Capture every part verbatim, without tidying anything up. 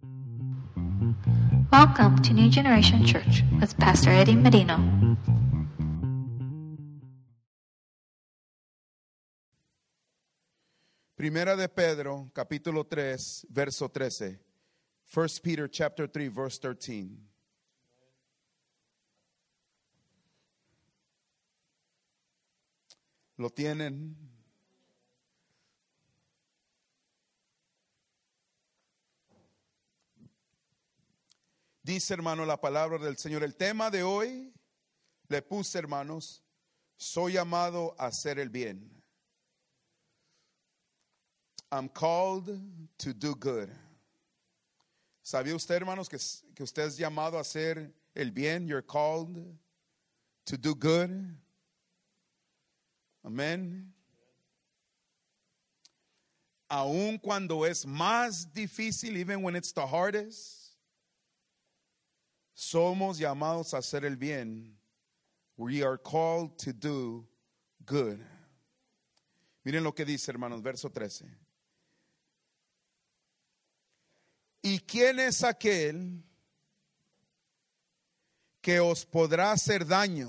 Welcome to New Generation Church with Pastor Eddie Merino. Primera de Pedro, capítulo tres, verso trece. First Peter chapter three, verse thirteen. ¿Lo tienen? Dice, hermano, la palabra del Señor. El tema de hoy le puse, hermanos, soy llamado a hacer el bien. I'm called to do good. ¿Sabía usted, hermanos, que, que usted es llamado a hacer el bien? You're called to do good. Amén. Aun cuando es más difícil, even when it's the hardest, somos llamados a hacer el bien. We are called to do good. Miren lo que dice, hermanos, verso trece. ¿Y quién es aquel que os podrá hacer daño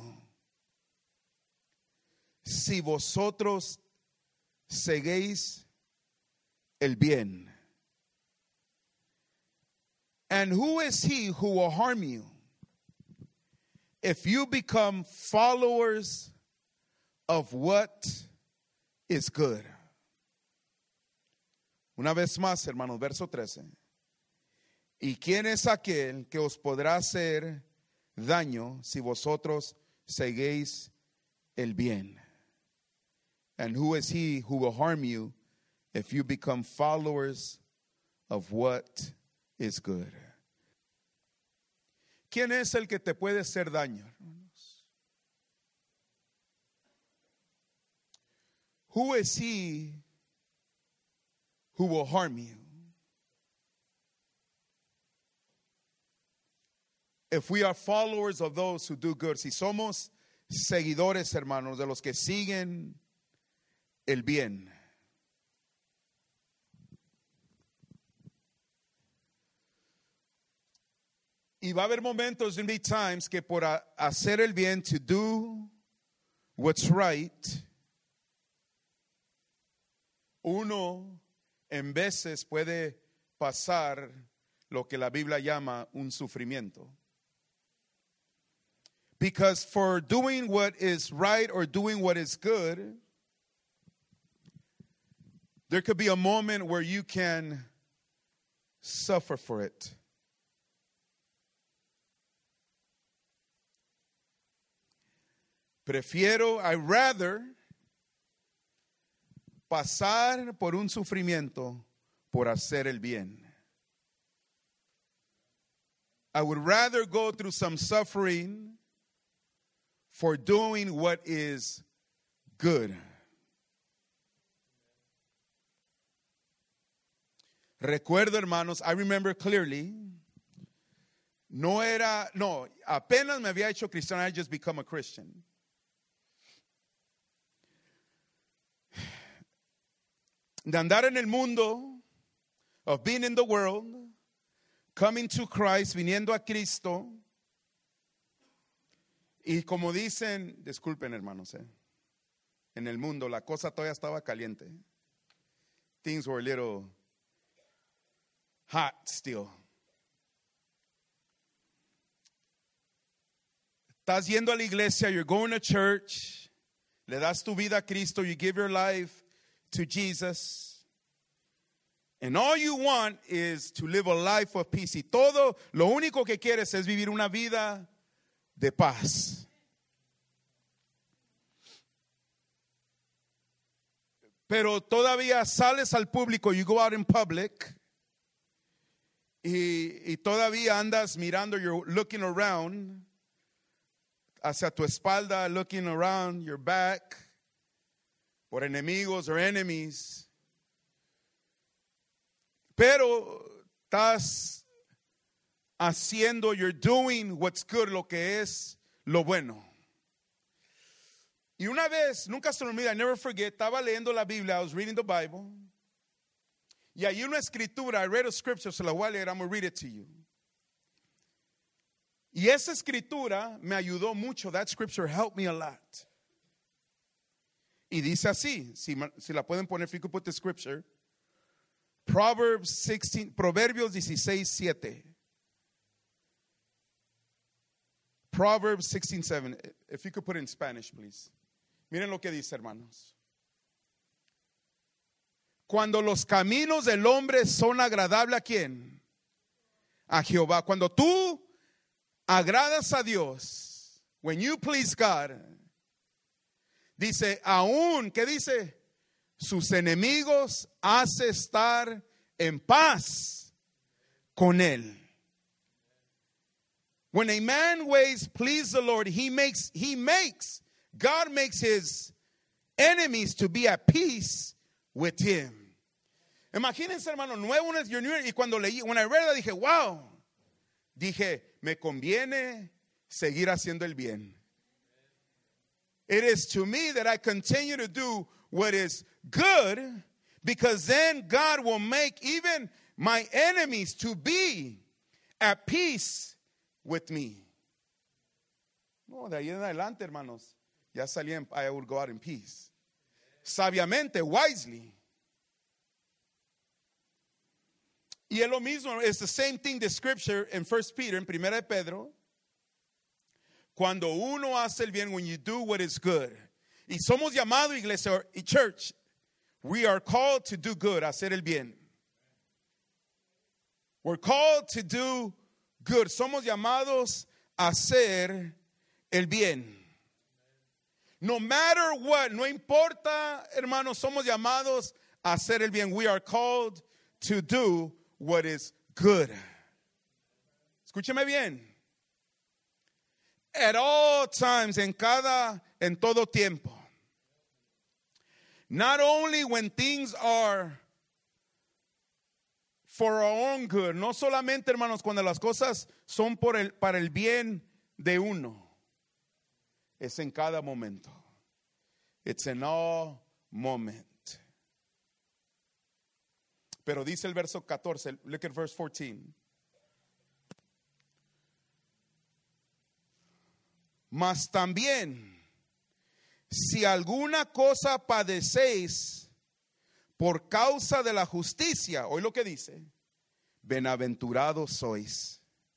si vosotros seguéis el bien? And who is he who will harm you if you become followers of what is good? Una vez más, hermanos, verso trece. ¿Y quién es aquel que os podrá hacer daño si vosotros seguéis el bien? And who is he who will harm you if you become followers of what is good? ¿Quién es el que te puede hacer daño, hermanos? Who is he who will harm you? If we are followers of those who do good, si somos seguidores, hermanos, de los que siguen el bien. Y va a haber momentos, in be times, que por a, hacer el bien, to do what's right, uno en veces puede pasar lo que la Biblia llama un sufrimiento. Because for doing what is right or doing what is good, there could be a moment where you can suffer for it. Prefiero, I rather pasar por un sufrimiento por hacer el bien. I would rather go through some suffering for doing what is good. Recuerdo, hermanos, I remember clearly, no era, no, apenas me había hecho cristiano, I just become a Christian. De andar en el mundo, of being in the world, coming to Christ, viniendo a Cristo. Y como dicen, disculpen, hermanos, eh, en el mundo la cosa todavía estaba caliente. Things were a little hot still. Estás yendo a la iglesia, you're going to church, le das tu vida a Cristo, you give your life to Jesus. And all you want is to live a life of peace. Y todo, lo único que quieres es vivir una vida de paz. Pero todavía sales al público, you go out in public, y, y todavía andas mirando, you're looking around, hacia tu espalda, looking around your back, por enemigos or enemies. Pero estás haciendo, you're doing what's good, lo que es lo bueno. Y una vez, nunca se me olvida, I never forget, estaba leyendo la Biblia, I was reading the Bible. Y hay una escritura, I read a scripture, se la voy a leer, I'm going to read it to you. Y esa escritura me ayudó mucho. That scripture helped me a lot. Y dice así, si, si la pueden poner, if you could put the scripture. Proverbs sixteen, Proverbios dieciséis siete. Proverbs sixteen seven. If you could put it in Spanish, please. Miren lo que dice, hermanos. Cuando los caminos del hombre son agradables, ¿a quién? A Jehová. Cuando tú agradas a Dios, when you please God, dice, aún, ¿qué dice? Sus enemigos hace estar en paz con él. When a man ways please the Lord, he makes, he makes, God makes his enemies to be at peace with him. Imagínense, hermano, nuevo en el y cuando leí, when I read that, dije, wow. Dije, me conviene seguir haciendo el bien. It is to me that I continue to do what is good, because then God will make even my enemies to be at peace with me. No, de ahí en adelante, hermanos, ya salí en, I will go out in peace. Sabiamente, wisely. Y es lo mismo, it's the same thing, the scripture in First Peter, en Primera de Pedro. Cuando uno hace el bien, when you do what is good. Y somos llamados, iglesia y church, we are called to do good, hacer el bien. We're called to do good. Somos llamados a hacer el bien. No matter what, no importa, hermanos, somos llamados a hacer el bien. We are called to do what is good. Escúcheme bien. At all times, en cada, en todo tiempo. Not only when things are for our own good. No solamente, hermanos, cuando las cosas son por el, para el bien de uno. Es en cada momento. It's in all moment. Pero dice el verso catorce, look at verse fourteen. Mas también, si alguna cosa padecéis por causa de la justicia, oí lo que dice, bienaventurados sois.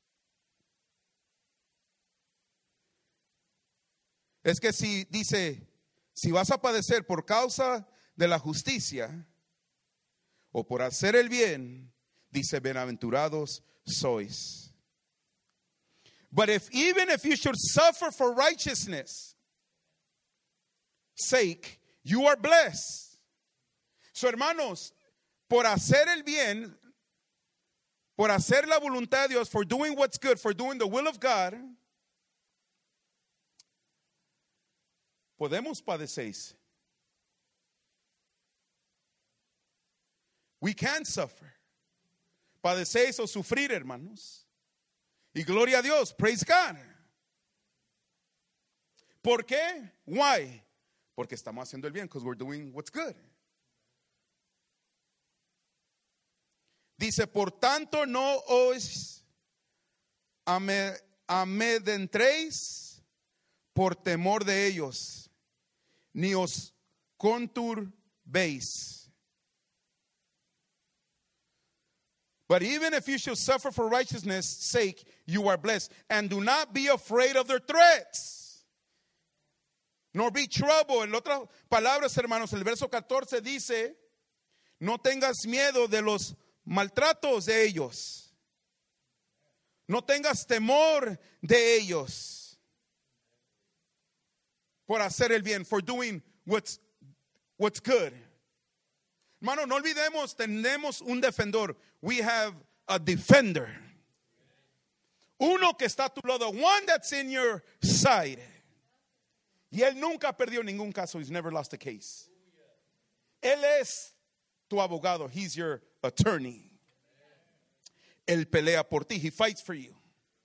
Es que si dice, si vas a padecer por causa de la justicia o por hacer el bien, dice, bienaventurados sois. But if even if you should suffer for righteousness sake, you are blessed. So, hermanos, por hacer el bien, por hacer la voluntad de Dios, for doing what's good, for doing the will of God, podemos padecer. We can suffer. Padecer o sufrir, hermanos. Y gloria a Dios, praise God. ¿Por qué? Why? Porque estamos haciendo el bien, because we're doing what's good. Dice, por tanto no os amedrentéis por temor de ellos, ni os conturbéis. But even if you should suffer for righteousness' sake, you are blessed. And do not be afraid of their threats, nor be troubled. En otras palabras, hermanos, el verso catorce dice, no tengas miedo de los maltratos de ellos. No tengas temor de ellos. Por hacer el bien, for doing what's, what's good. Hermano, no olvidemos, tenemos un defensor. We have a defender. Uno que está a tu lado, one that's in your side. Y él nunca perdió ningún caso. He's never lost a case. Él es tu abogado. He's your attorney. Él pelea por ti. He fights for you.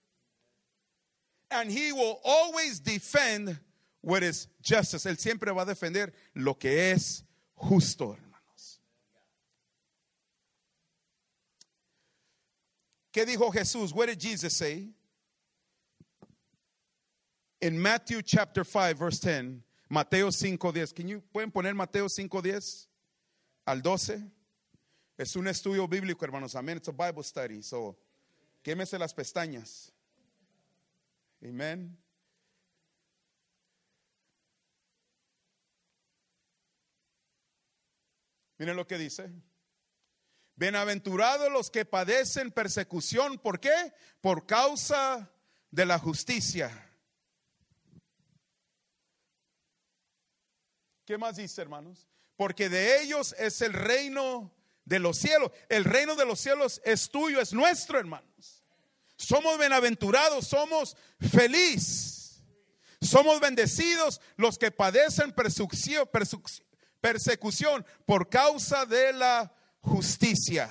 And he will always defend what is justice. Él siempre va a defender lo que es justo. ¿Qué dijo Jesús? What did Jesus say? In Matthew chapter five, verse ten. Mateo cinco diez. Can you, ¿pueden poner Mateo cinco diez al doce? Es un estudio bíblico, hermanos. Amén. It's a Bible study. So, quémese las pestañas. Amen. Miren lo que dice. Bienaventurados los que padecen persecución. ¿Por qué? Por causa de la justicia. ¿Qué más dice, hermanos? Porque de ellos es el reino de los cielos. El reino de los cielos es tuyo, es nuestro, hermanos. Somos bienaventurados, somos felices. Somos bendecidos los que padecen persecución, persecución por causa de la justicia.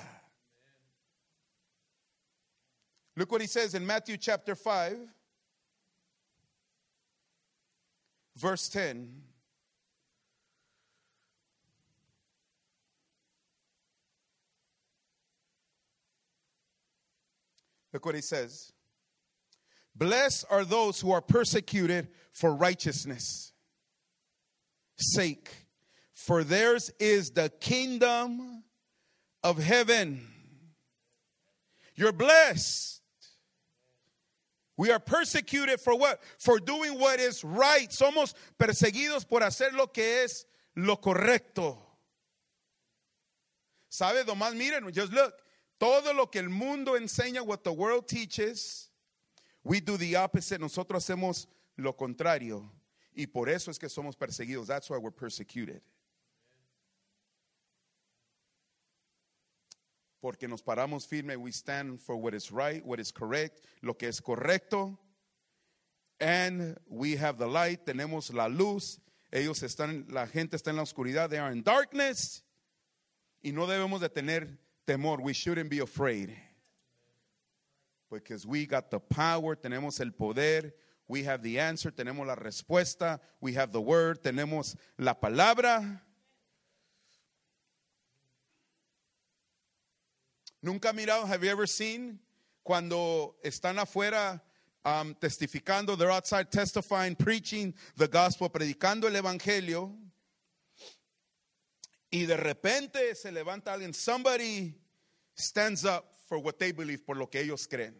Look what he says in Matthew chapter five, verse ten. Look what he says. Blessed are those who are persecuted for righteousness' sake, for theirs is the kingdom of heaven. You're blessed. We are persecuted for what? For doing what is right. Somos perseguidos por hacer lo que es lo correcto. ¿Sabe? Nomás miren, just look. Todo lo que el mundo enseña, what the world teaches, we do the opposite. Nosotros hacemos lo contrario. Y por eso es que somos perseguidos. That's why we're persecuted. Porque nos paramos firme. We stand for what is right, what is correct, lo que es correcto. And we have the light. Tenemos la luz. Ellos están, la gente está en la oscuridad. They are in darkness. Y no debemos de tener temor. We shouldn't be afraid. Because we got the power. Tenemos el poder. We have the answer. Tenemos la respuesta. We have the word. Tenemos la palabra. Nunca ha mirado, have you ever seen cuando están afuera um, testificando, they're outside testifying, preaching the gospel, predicando el evangelio, y de repente se levanta alguien, somebody stands up for what they believe, por lo que ellos creen.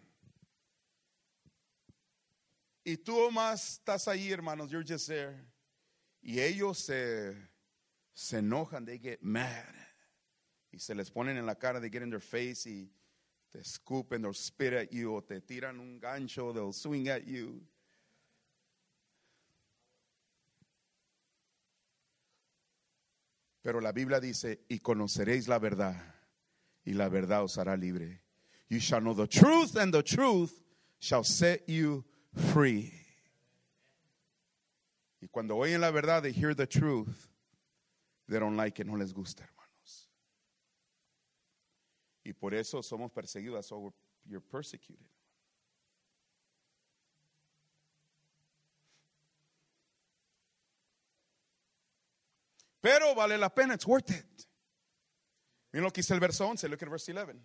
Y tú más estás ahí, hermanos, you're just there. Y ellos se, se enojan, they get mad. Y se les ponen en la cara, they get in their face y te escupen or spit at you, o te tiran un gancho, they'll swing at you. Pero la Biblia dice, y conoceréis la verdad, y la verdad os hará libre. You shall know the truth, and the truth shall set you free. Y cuando oyen la verdad, they hear the truth, they don't like it, no les gusta, hermanos. Y por eso somos perseguidos, so you're persecuted. Pero vale la pena, it's worth it. Miren lo que dice el verso once, look at verse eleven.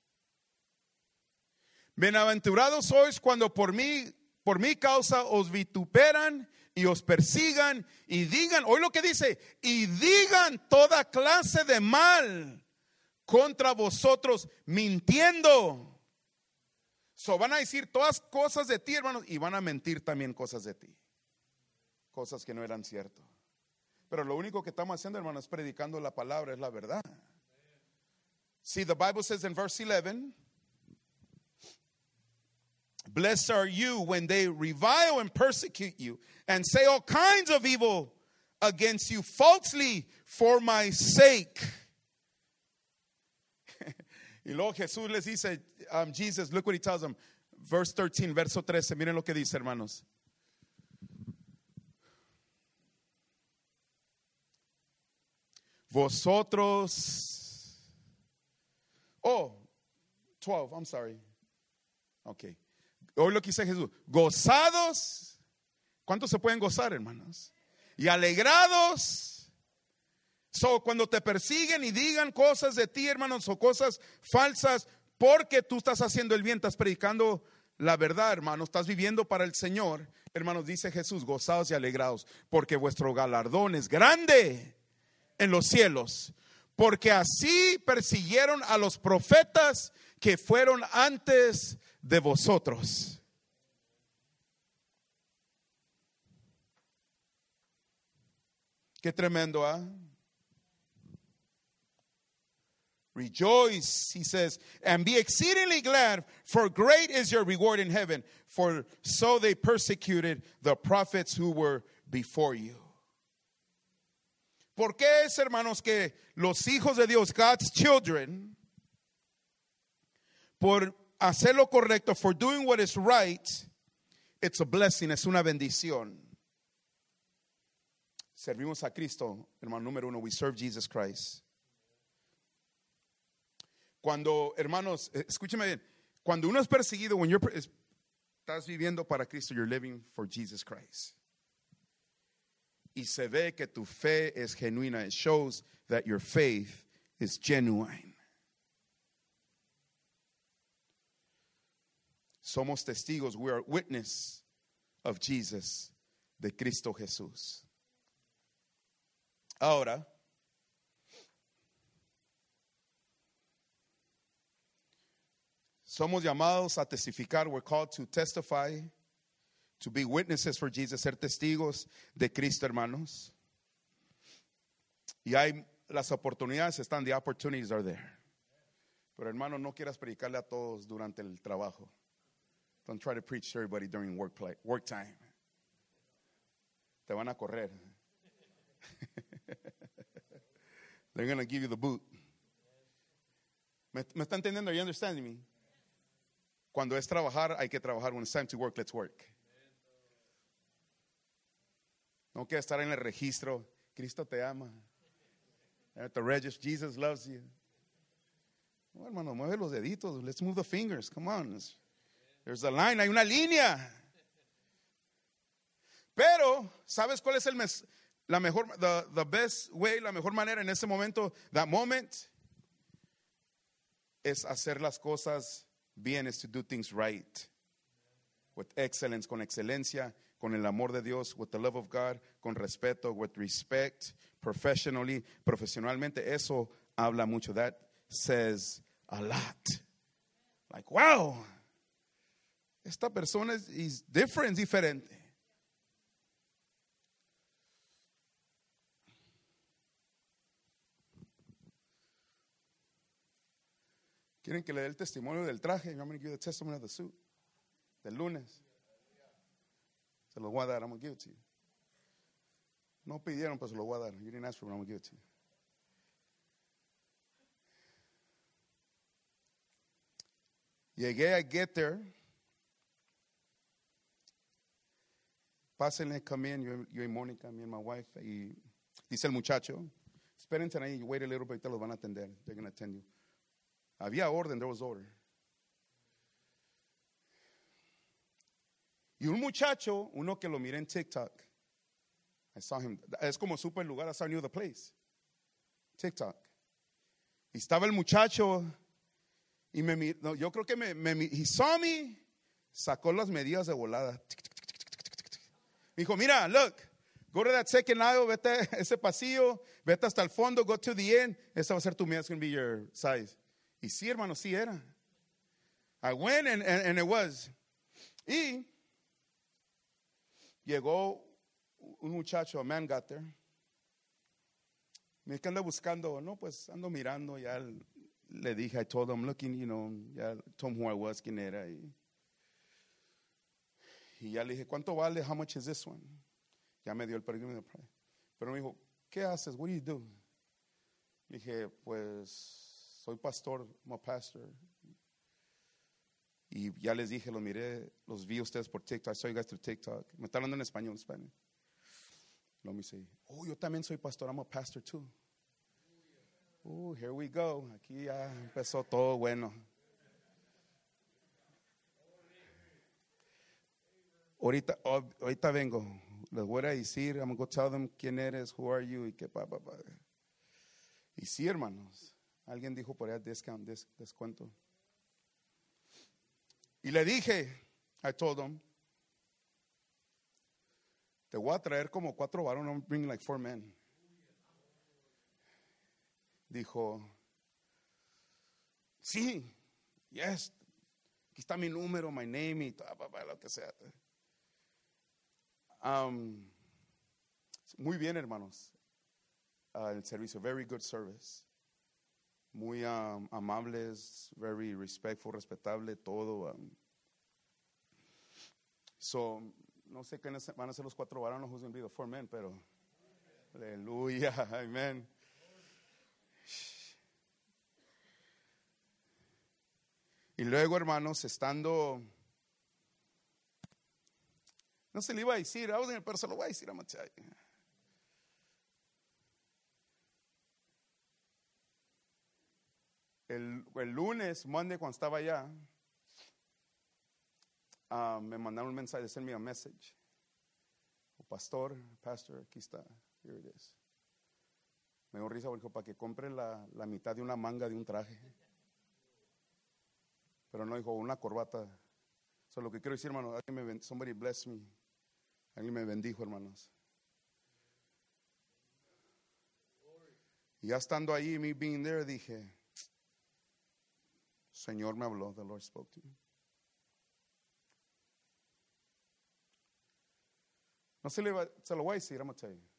Bienaventurados sois cuando por mí, por mi causa os vituperan y os persigan y digan, oye lo que dice, y digan toda clase de mal contra vosotros, mintiendo. So van a decir todas cosas de ti, hermanos, y van a mentir también cosas de ti. Cosas que no eran ciertas. Pero lo único que estamos haciendo, hermanos, es predicando la palabra, es la verdad. See, the Bible says in verse eleven, blessed are you when they revile and persecute you and say all kinds of evil against you falsely for my sake. Y luego Jesús les dice, um, Jesus, look what he tells them. Verse thirteen, verso trece, miren lo que dice, hermanos. Vosotros, oh, twelve, I'm sorry. Okay. Hoy lo que dice Jesús, gozados. ¿Cuántos se pueden gozar, hermanos? Y alegrados. So, cuando te persiguen y digan cosas de ti, hermanos, o cosas falsas, porque tú estás haciendo el bien, estás predicando la verdad, hermanos, estás viviendo para el Señor. Hermanos, dice Jesús, gozaos y alegraos, porque vuestro galardón es grande en los cielos. Porque así persiguieron a los profetas que fueron antes de vosotros. Qué tremendo, ¿ah? ¿eh? Rejoice, he says, and be exceedingly glad, for great is your reward in heaven, for so they persecuted the prophets who were before you. ¿Por qué es, hermanos, que los hijos de Dios, God's children, por hacer lo correcto, for doing what is right, it's a blessing, es una bendición? Servimos a Cristo, hermano número uno, we serve Jesus Christ. Cuando, hermanos, escúcheme bien, cuando uno es perseguido, when you're, estás viviendo para Cristo, you're living for Jesus Christ. Y se ve que tu fe es genuina. It shows that your faith is genuine. Somos testigos, we are witness of Jesus, de Cristo Jesús. Ahora, somos llamados a testificar. We're called to testify, to be witnesses for Jesus, ser testigos de Cristo, hermanos. Y hay las oportunidades están, the opportunities are there. Pero hermano, no quieras predicarle a todos durante el trabajo. Don't try to preach to everybody during work, play, work time. Te van a correr. They're going to give you the boot. ¿Me, me está entendiendo? Are you understanding me? Cuando es trabajar, hay que trabajar. When it's time to work, let's work. No que estar en el registro. Cristo te ama. At the register, Jesus loves you. No, hermano, mueve los deditos. Let's move the fingers. Come on. There's a line. Hay una línea. Pero, ¿sabes cuál es el mes, la mejor, the, the best way, la mejor manera en ese momento, that moment, es hacer las cosas bien, is to do things right, with excellence, con excelencia, con el amor de Dios, with the love of God, con respeto, with respect, professionally, profesionalmente. Eso habla mucho. That says a lot. Like, wow, esta persona is, is different, diferente. ¿Quieren que le dé el testimonio del traje? I'm going to give you the testimony of the suit. Del lunes. Se lo voy a dar. I'm going to give it to you. No pidieron, pero se lo voy a dar. You didn't ask for it, I'm going to give it to you. Llegué, I get there. Pásenle, come in. Yo, yo y Mónica, me and my wife. Y dice el muchacho, espérense ahí, you wait a little bit, te los van a atender. They're going to attend you. Había orden, there was order. Y un muchacho, uno que lo miré en TikTok, I saw him, es como supe el lugar, I saw knew the place. TikTok. Y estaba el muchacho y me miró, no, yo creo que me, me, he saw me, sacó las medidas de volada. Me dijo, mira, look, go to that second aisle, vete a ese pasillo, vete hasta el fondo, go to the end, esa va a ser tu medida, it's going to be your size. Y sí, hermano, sí era. I went and, and, and it was. Y llegó un muchacho, a man got there. Me anda buscando, no, pues ando mirando, ya le dije, I told him, looking, you know, ya told him who I was, quién era. Y, y ya le dije, ¿cuánto vale? How much is this one? Ya me dio el pergamino. Pero me dijo, ¿qué haces? What do you do? Le dije, pues soy pastor, I'm a pastor. Y ya les dije, los miré, los vi ustedes por TikTok. I saw you guys through TikTok. Me está hablando en español, Spanish. Let me say, oh, yo también soy pastor, I'm a pastor too. Oh, here we go. Aquí ya empezó todo bueno. Ahorita, ahorita vengo. Les voy a decir, I'm going to go tell them quién eres, who are you, y qué pa, pa, pa. Y sí, hermanos. Alguien dijo por allá discount, des, descuento. Y le dije, I told him, te voy a traer como cuatro varones, I'm bringing like four men. Dijo, sí, yes, aquí está mi número, my name y todo, lo que sea. Um, muy bien, hermanos. Uh, el servicio, very good service. Muy um, amables, very respectful, respetable, todo. Um, so, no sé qué van a ser los cuatro varones, who's going to be the four men, pero aleluya, amen. Y luego, hermanos, estando, no se le iba a decir, pero se lo voy a decir a Machay. El, el lunes, Monday, cuando estaba allá, uh, me mandaron un mensaje, send me a message. O pastor, pastor, aquí está, here it is. Me dio risa porque dijo, para que compre la, la mitad de una manga de un traje. Pero no dijo, una corbata. So, lo que quiero decir, hermano, me, somebody bless me. Alguien me bendijo, hermanos. Y ya estando ahí, me being there, dije, Señor me habló, the Lord spoke to me. No se, le va, se lo voy a decir, I'm going to tell you.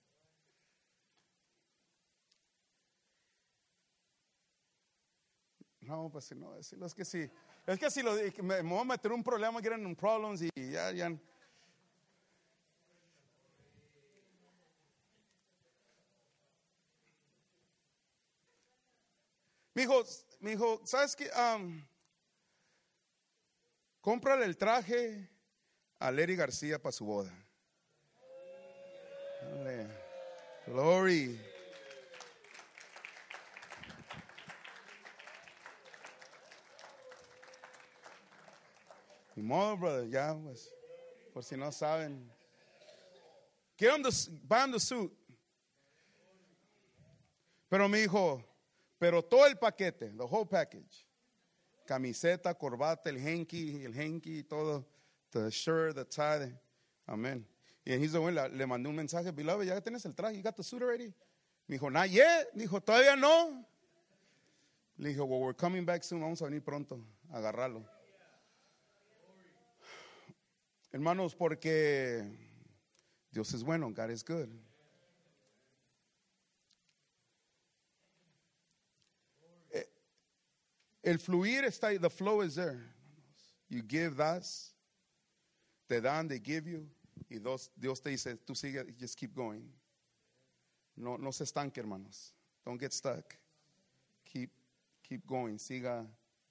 No, pues si no, decirlo, es que sí. Es que si lo, me, me voy a meter un problema, get in problems y ya, ya. Mi hijo, mi hijo, ¿sabes qué? Um, cómprale el traje a Larry García para su boda. Dale. Glory. Ni modo, brother, ya, pues, por si no saben. Get him the, buy him the suit. Pero mi hijo, pero todo el paquete, the whole package. Camiseta, corbata, el hanky, el hanky, todo, the shirt, the tie. Amen. Y he's the one, le mandé un mensaje, beloved, ya tienes el traje, you got the suit already. Me dijo, not yet. Dijo, todavía no. Le dijo, well, we're coming back soon, vamos a venir pronto a agarrarlo. Hermanos, porque Dios es bueno, God is good. El fluir está ahí, the flow is there. You give, das, te dan, they give you, y Dios, Dios te dice, tú sigue, just keep going. No, no se estanque, hermanos. Don't get stuck. Keep, keep going, siga.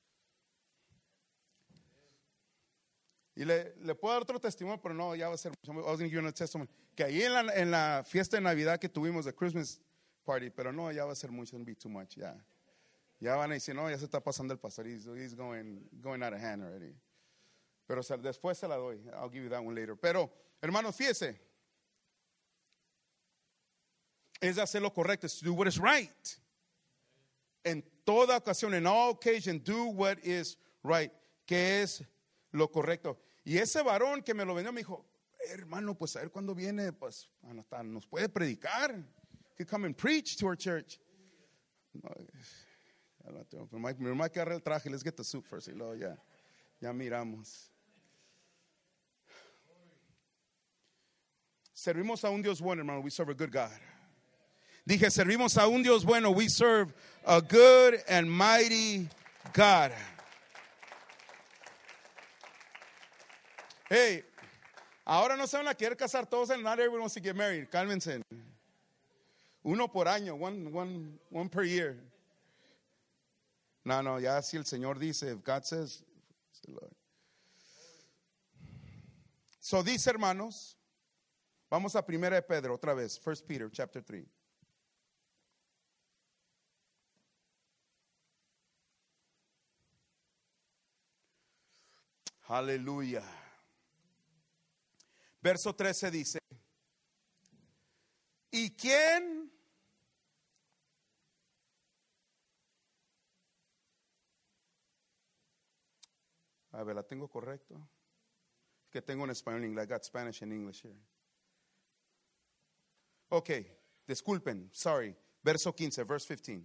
Y le, le puedo dar otro testimonio, pero no, ya va a ser. I was going to give you a testimony. Que ahí en la, en la fiesta de Navidad que tuvimos, the Christmas party, pero no, ya va a ser mucho, it's going to be too much, ya. Ya van a decir, no, ya se está pasando el pastor. He's, he's going, going out of hand already. Pero se, después se la doy. I'll give you that one later. Pero, hermanos, fíjese. Es hacer lo correcto. Es do what is right. En toda ocasión, en all occasion, do what is right. Que es lo correcto. Y ese varón que me lo vendió me dijo, hermano, pues a ver cuándo viene, pues hasta nos puede predicar. Que come and preach to our church. No, me voy a quedar el traje, let's get the suit first. Y luego ya, ya miramos. Servimos a un Dios bueno, hermano. We serve a good God. Dije, servimos a un Dios bueno. We serve a good and mighty God. Hey, ahora no se van a querer casar todos, and not everyone wants to get married. Cálmense. Uno por año, one, one, one per year. No, no, ya si el Señor dice, if God says, so dice, hermanos, vamos a Primera de Pedro otra vez, First Peter chapter three. Aleluya. Verso trece dice, ¿y quién A ver, ¿la tengo correcto? Que tengo en español y inglés. I got Spanish and English here. Ok, disculpen, sorry. Verso quince, verse fifteen.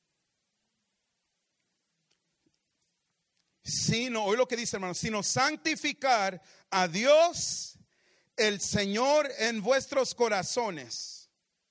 Sino, hoy lo que dice, hermano, sino santificar a Dios el Señor en vuestros corazones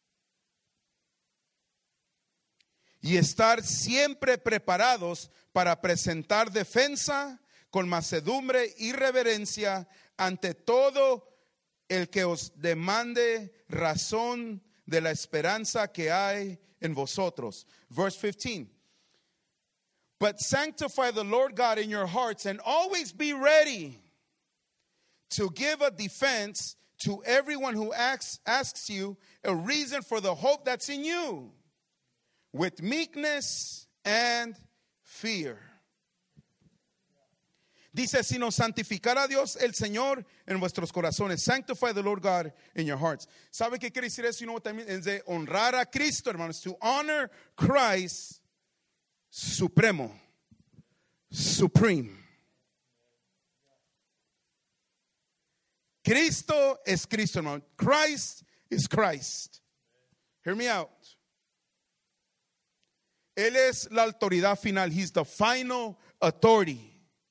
y estar siempre preparados para presentar defensa con mansedumbre y reverencia ante todo el que os demande razón de la esperanza que hay en vosotros. Verse fifteen. But sanctify the Lord God in your hearts and always be ready to give a defense to everyone who asks, asks you a reason for the hope that's in you, with meekness and fear. Dice, sino santificar a Dios el Señor en vuestros corazones. Sanctify the Lord God in your hearts. ¿Sabe qué quiere decir eso? You know, también es de honrar a Cristo, hermanos. To honor Christ supremo, supreme. Cristo es Cristo, hermano. Christ is Christ. Hear me out. Él es la autoridad final. He's the final authority.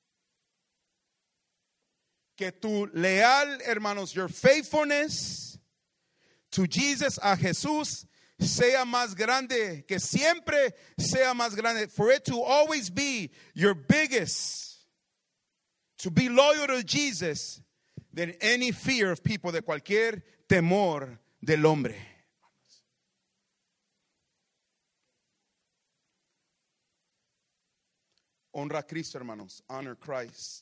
Que tu leal, hermanos, your faithfulness to Jesus, a Jesús, sea más grande, que siempre sea más grande. For it to always be your biggest, to be loyal to Jesus, than any fear of people, de cualquier temor del hombre. Honra a Cristo, hermanos. Honor Christ.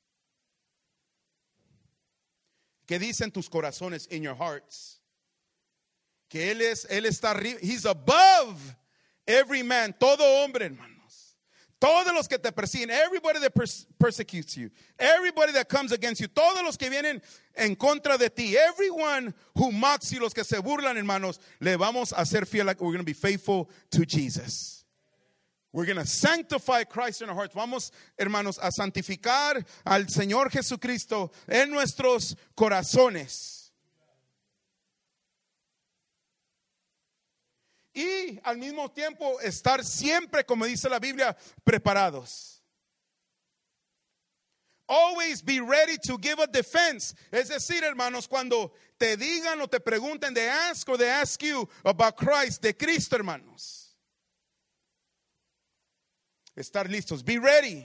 ¿Qué dicen tus corazones? In your hearts. Que Él es, Él está arriba. He's above every man. Todo hombre, hermanos. Todos los que te persiguen. Everybody that pers- persecutes you. Everybody that comes against you. Todos los que vienen en contra de ti. Everyone who mocks you. Los que se burlan, hermanos. Le vamos a ser fiel. Like we're going to be faithful to Jesus. We're going to sanctify Christ in our hearts. Vamos, hermanos, a santificar al Señor Jesucristo en nuestros corazones. Y al mismo tiempo estar siempre, como dice la Biblia, preparados. Always be ready to give a defense. Es decir, hermanos, cuando te digan o te pregunten, they ask or they ask you about Christ, de Cristo, hermanos. Estar listos. Be ready.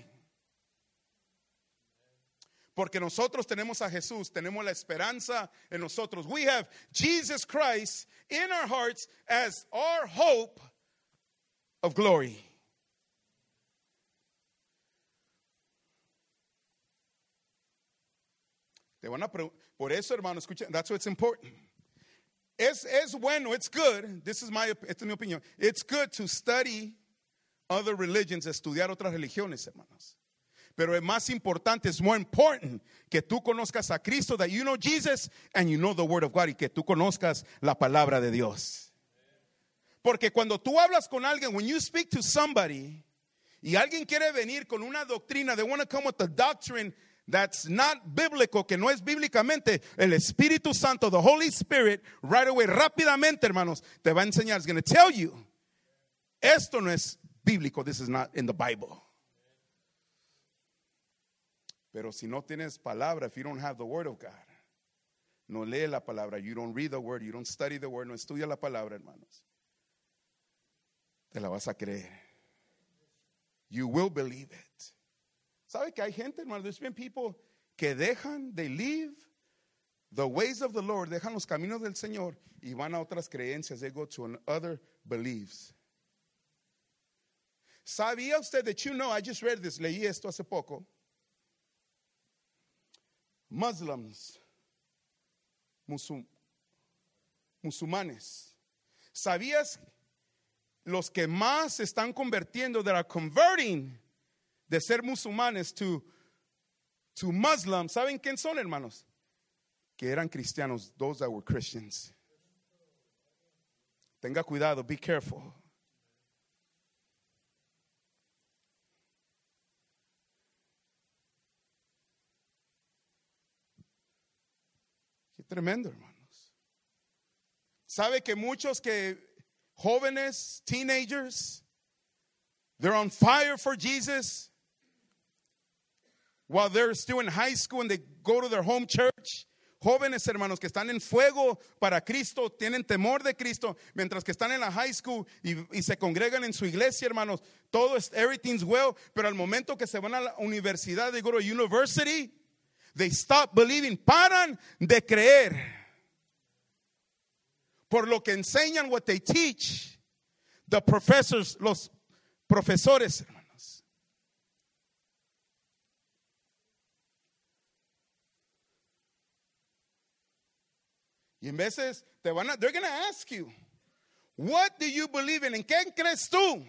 Porque nosotros tenemos a Jesús, tenemos la esperanza en nosotros. We have Jesus Christ in our hearts as our hope of glory. Te van a pre- Por eso, hermano, escuchen, that's what's important. Es, es bueno, it's good. This is my, esta es mi opinión. It's good to study other religions, estudiar otras religiones, hermanos. Pero es más importante, es more important que tú conozcas a Cristo, that you know Jesus and you know the Word of God, y que tú conozcas la palabra de Dios. Porque cuando tú hablas con alguien, when you speak to somebody, y alguien quiere venir con una doctrina, they want to come with a doctrine that's not biblical, que no es bíblicamente, el Espíritu Santo, the Holy Spirit, right away, rápidamente, hermanos, te va a enseñar, it's going to tell you, esto no es bíblico, this is not in the Bible. Pero si no tienes palabra, if you don't have the Word of God, no lee la palabra, you don't read the Word, you don't study the Word, no estudia la palabra, hermanos, te la vas a creer. You will believe it. ¿Sabe que hay gente, hermano? There's been people que dejan, they leave the ways of the Lord, dejan los caminos del Señor y van a otras creencias, they go to other beliefs. ¿Sabía usted that you know, I just read this, leí esto hace poco. Muslims, musul, musulmanes. ¿Sabías los que más se están convirtiendo, that are converting de ser musulmanes to, to Muslims? ¿Saben quién son, hermanos? Que eran cristianos, those that were Christians. Tenga cuidado, be careful. tremendo, hermanos. ¿Sabe que muchos que jóvenes, teenagers, they're on fire for Jesus while they're still in high school and they go to their home church? Jóvenes, hermanos, que están en fuego para Cristo, tienen temor de Cristo, mientras que están en la high school y, y se congregan en su iglesia, hermanos, todo es, everything's well, pero al momento que se van a la universidad, they go to university, they stop believing, paran de creer por lo que enseñan, what they teach, the professors, los profesores, hermanos. Y en veces te van a, they're going to ask you, what do you believe in? ¿En qué crees tú?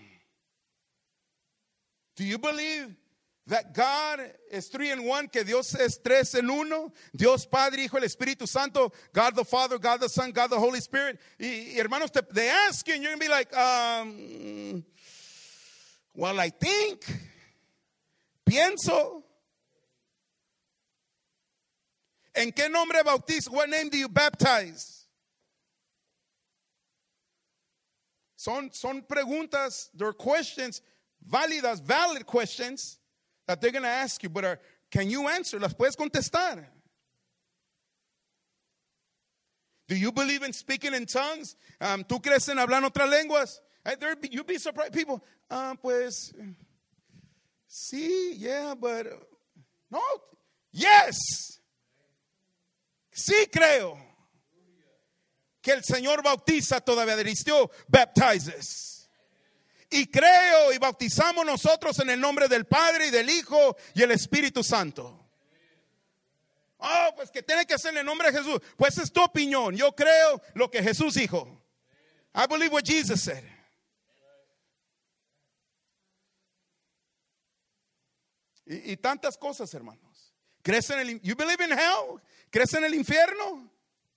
Do you believe that God is three in one, que Dios es tres en uno? Dios Padre, Hijo, el Espíritu Santo, God the Father, God the Son, God the Holy Spirit. Y, y hermanos, te, they ask you and you're going to be like, um, well, I think, pienso. ¿En qué nombre bautizo? What name do you baptize? Son, son preguntas, they're questions, válidas, valid questions that they're going to ask you, but are, can you answer? ¿Las puedes contestar? Do you believe in speaking in tongues? Um, ¿Tú crees en hablar en otras lenguas? Be, you'd be surprised. People, uh, pues, sí, yeah, but, no, yes. Sí creo que el Señor bautiza todavía, that he still baptizes. Y creo y bautizamos nosotros en el nombre del Padre y del Hijo y el Espíritu Santo. Oh, pues que tiene que ser en el nombre de Jesús. Pues es tu opinión. Yo creo lo que Jesús dijo. I believe what Jesus said. Y, y tantas cosas, hermanos. ¿Crees en el, you believe in hell? ¿Crees en el infierno?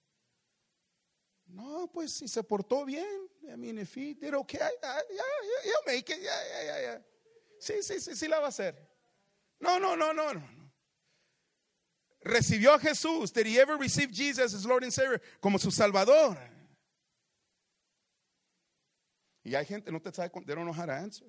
No, pues si se portó bien. I mean, if he did okay, yeah, yeah, he'll make it. Yeah, yeah, yeah, yeah. Sí, sí, sí, sí la va a hacer. No, no, no, no, no. Recibió a Jesús. Did he ever receive Jesus as Lord and Savior como su Salvador? Y hay gente no te sabe, they don't know how to answer.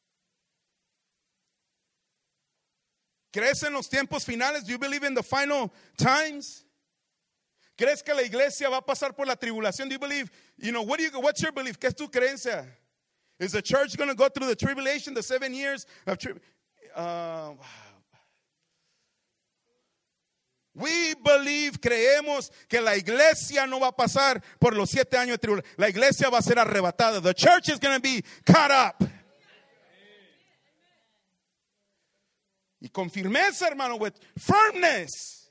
¿Crees en los tiempos finales? Do you believe in the final times? ¿Crees que la iglesia va a pasar por la tribulación? Do you believe, you know, what do you, what's your belief? ¿Qué es tu creencia? Is the church going to go through the tribulation, the seven years of tribulation? Uh, we believe, creemos que la iglesia no va a pasar por los siete años de tribulación. La iglesia va a ser arrebatada. The church is going to be caught up. Y con firmeza, hermano, with firmness.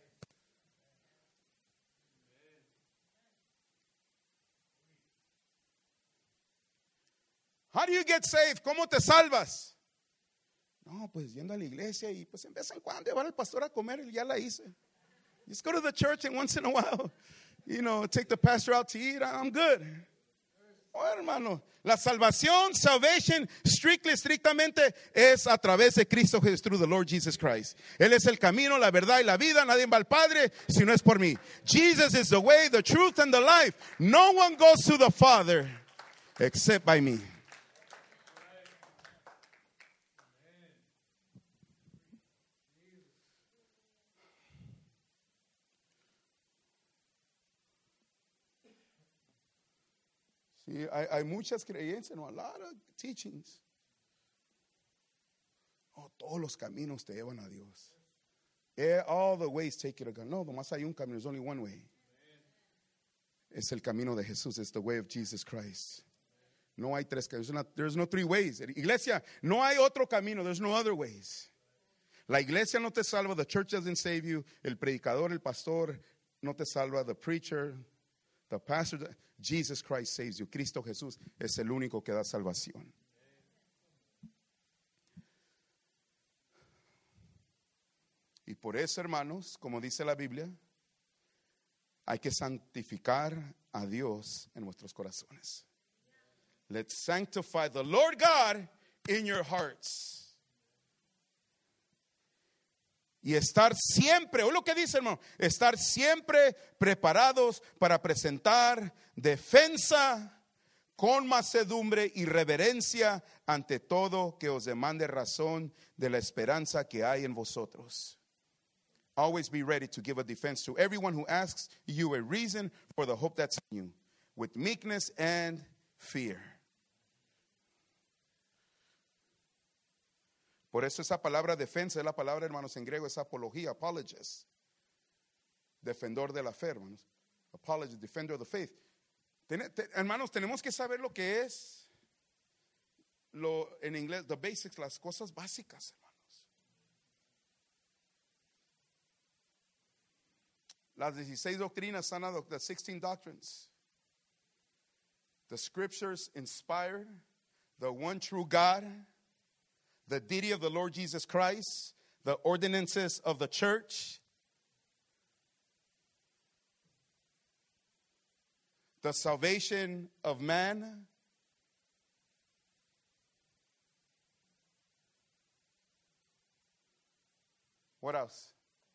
How do you get saved? ¿Cómo te salvas? No, pues yendo a la iglesia y pues en vez en cuando llevar al pastor a comer y ya la hice. Just go to the church and once in a while, you know, take the pastor out to eat. I'm good. Oh, hermano, la salvación, salvation, strictly, estrictamente, es a través de Cristo Jesús, through the Lord Jesus Christ. Él es el camino, la verdad y la vida. Nadie va al Padre si no es por mí. Jesus is the way, the truth, and the life. No one goes to the Father except by me. Sí, hay, hay muchas creencias, no, a lot of teachings. Oh, todos los caminos te llevan a Dios. Yeah, all the ways take you to God. No, nomás hay un camino. There's only one way. Es el camino de Jesús. It's the way of Jesus Christ. No hay tres caminos. There's, there's no three ways. Iglesia, no hay otro camino. There's no other ways. La iglesia no te salva. The church doesn't save you. El predicador, el pastor no te salva. The preacher, the pastor. Jesus Christ saves you. Cristo Jesús es el único que da salvación. Y por eso, hermanos, como dice la Biblia, hay que santificar a Dios en nuestros corazones. Let's sanctify the Lord God in your hearts. Y estar siempre, o lo que dice, hermano, estar siempre preparados para presentar defensa con mansedumbre y reverencia ante todo que os demande razón de la esperanza que hay en vosotros. Always be ready to give a defense to everyone who asks you a reason for the hope that's in you, with meekness and fear. Por eso esa palabra defensa es la palabra, hermanos, en griego es apología, apologist. Defensor de la fe, hermanos. Apologist, defender of the faith. Ten, te, hermanos, tenemos que saber lo que es lo en inglés, the basics, las cosas básicas, hermanos. Las dieciséis doctrinas sana, the sixteen doctrines. The scriptures inspired, the one true God, the deity of the Lord Jesus Christ, the ordinances of the church, the salvation of man, what else?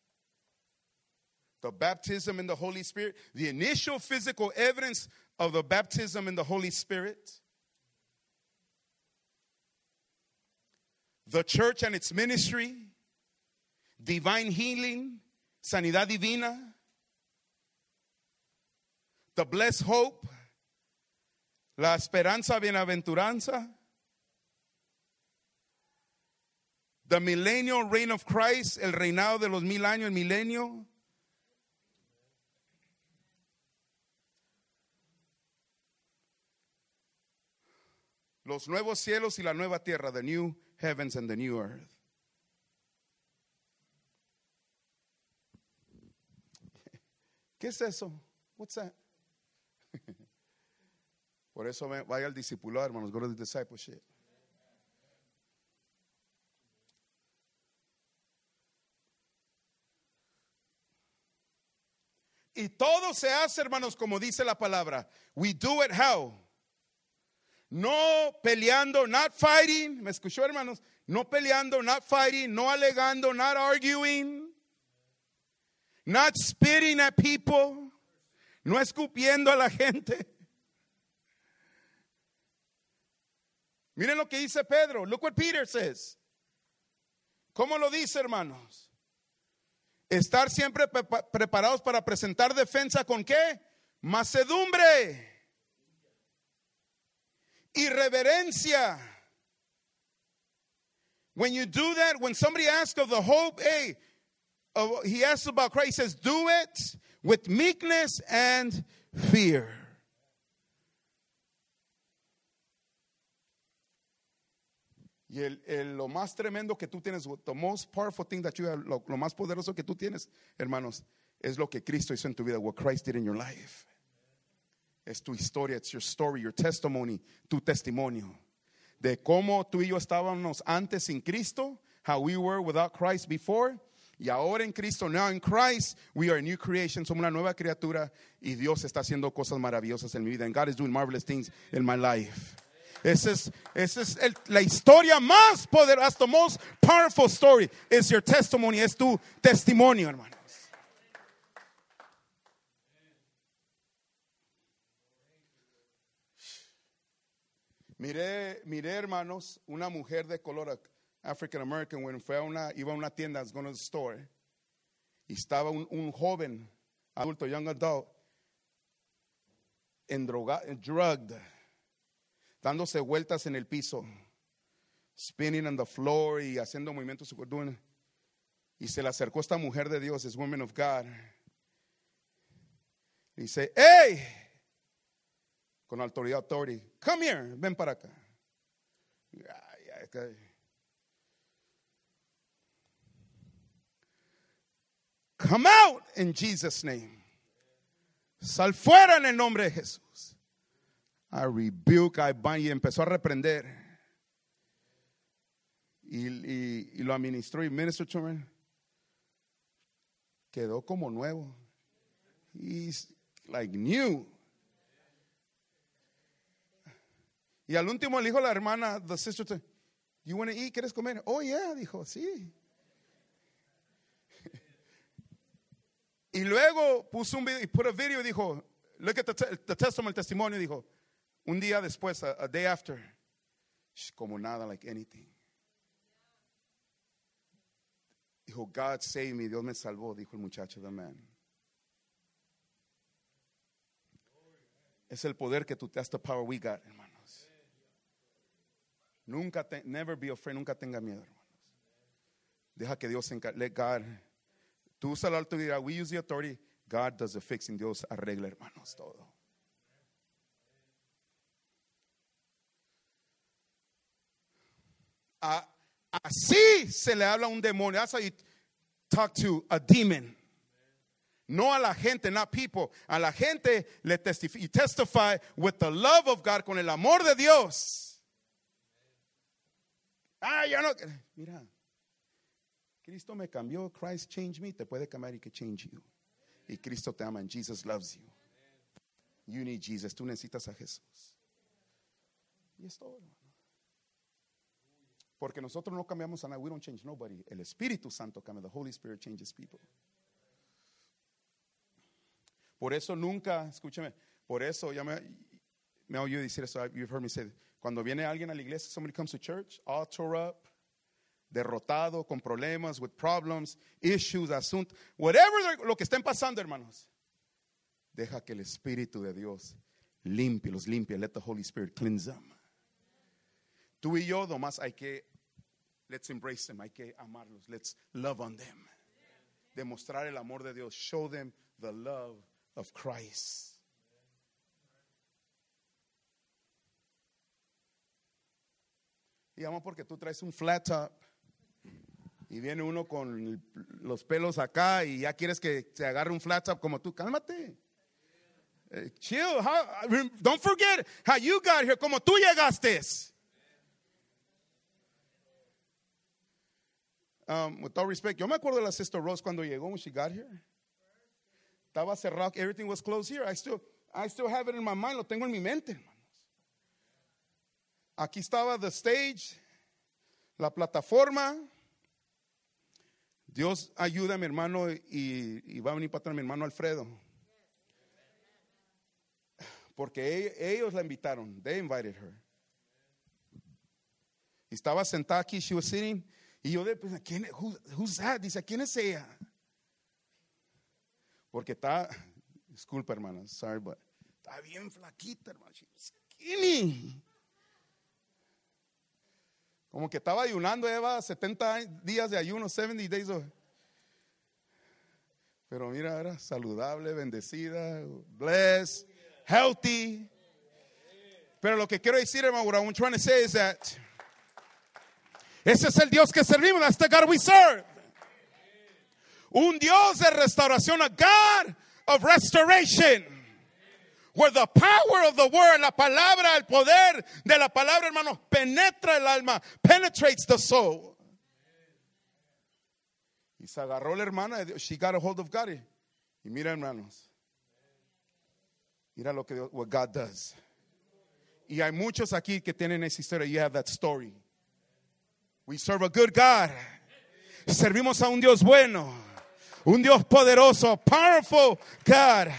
The baptism in the Holy Spirit, the initial physical evidence of the baptism in the Holy Spirit, the church and its ministry, divine healing, sanidad divina, the blessed hope, la esperanza bienaventuranza, the millennial reign of Christ, el reinado de los mil años, el milenio. Los nuevos cielos y la nueva tierra, the new heavens and the new earth. ¿Qué es eso? What's that? Por eso vaya al discipulado, hermanos. Go to the discipleship. Y todo se hace, hermanos, como dice la palabra. We do it how? No peleando, not fighting. ¿Me escuchó, hermanos? No peleando, not fighting, no alegando, not arguing, not spitting at people, no escupiendo a la gente. Miren lo que dice Pedro. Look what Peter says. ¿Cómo lo dice, hermanos? Estar siempre pre- preparados para presentar defensa con ¿qué? Mansedumbre y reverencia. When you do that, when somebody asks of the hope, hey, uh, he asks about Christ, he says, do it with meekness and fear. Y el, el, lo más tremendo que tú tienes, the most powerful thing that you have, lo, lo más poderoso que tú tienes, hermanos, es lo que Cristo hizo en tu vida, what Christ did in your life. Es tu historia, it's your story, your testimony, tu testimonio. De cómo tú y yo estábamos antes sin Cristo, how we were without Christ before, y ahora en Cristo, now in Christ, we are a new creation, somos una nueva criatura, y Dios está haciendo cosas maravillosas en mi vida, and God is doing marvelous things in my life. Esa es, esa es el, la historia más poderosa, the most powerful story is your testimony, es tu testimonio, hermanos. Miré, miré, hermanos, una mujer de color, African American, when fue a una, iba a una tienda, I was going to the store, y estaba un, un joven, adulto, young adult, endroga, drugged, dándose vueltas en el piso, spinning on the floor y haciendo movimientos, doing, y se le acercó esta mujer de Dios, this woman of God, y dice, hey, con autoridad, authority, come here, ven para acá. Come out in Jesus' name. Sal fuera en el nombre de Jesús. I rebuke, I bind, y empezó a reprender. Y, y, y lo administró y ministered to him. Quedó como nuevo. He's like new. Y al último le dijo la hermana, the sister, you want to eat, ¿quieres comer? Oh yeah, dijo, sí. Y luego puso un video, y put a video y dijo, look at the, te- the testimony, el testimonio, dijo, un día después, a, a day after, "Shh, como nada, like anything. Dijo, God saved me, Dios me salvó, dijo el muchacho, the man. Es el poder que tú, that's the power we got, hermanos. Nunca, te, never be afraid, nunca tenga miedo, hermanos. Deja que Dios se encargue, let God. Tú usas la autoridad, we use the authority, God does the fixing, Dios arregla, hermanos, todo. A, así se le habla a un demonio. That's how you talk to a demon. No a la gente, not people. A la gente le testify, you testify with the love of God, con el amor de Dios. Ah, yo no. Mira, Cristo me cambió. Christ changed me. Te puede cambiar y que change you. Y Cristo te ama and Jesus loves you. You need Jesus. Tú necesitas a Jesús. Y es todo, hermano. Porque nosotros no cambiamos a nadie. We don't change nobody. El Espíritu Santo cambia. The Holy Spirit changes people. Por eso nunca, escúchame, por eso ya me, me he oído decir eso. You've heard me say, cuando viene alguien a la iglesia, somebody comes to church, all tore up, derrotado, con problemas, with problems, issues, asuntos, whatever lo que estén pasando, hermanos. Deja que el Espíritu de Dios limpie, los limpie. Let the Holy Spirit cleanse them. Tú y yo nomás hay que, let's embrace them, hay que amarlos, let's love on them. Demostrar el amor de Dios, show them the love of Christ. Y amo porque tú traes un flat top y viene uno con los pelos acá y ya quieres que se agarre un flat top como tú. Cálmate. Uh, chill. How, don't forget how you got here, como tú llegaste. Um, with all respect, yo me acuerdo de la Sister Rose cuando llegó, when she got here. Estaba cerrado, everything was closed here. I still, I still have it in my mind, lo tengo en mi mente, hermanos. Aquí estaba the stage, la plataforma. Dios ayuda a mi hermano y, y va a venir para atrás mi hermano Alfredo. Porque ellos la invitaron, they invited her. Y estaba sentada aquí, she was sitting. Y yo de, pues, ¿quién, who, who's that? Dice, ¿quién es ella? Porque está, disculpa hermana, sorry, but está bien flaquita, hermano. Skinny. Como que estaba ayunando, Eva, setenta días de ayuno, seventy days of. Pero mira, era saludable, bendecida, blessed, healthy. Pero lo que quiero decir, hermano, what I'm trying to say is that ese es el Dios que servimos. That's the God we serve. Un Dios de restauración, a God of restoration. Where the power of the word, la palabra, el poder de la palabra, hermanos, penetra el alma, penetrates the soul. Y se agarró la hermana, she got a hold of God. Y mira, hermanos, mira lo que Dios, what God does. Y hay muchos aquí que tienen esa historia. You have that story. We serve a good God. Servimos a un Dios bueno, un Dios poderoso, powerful God.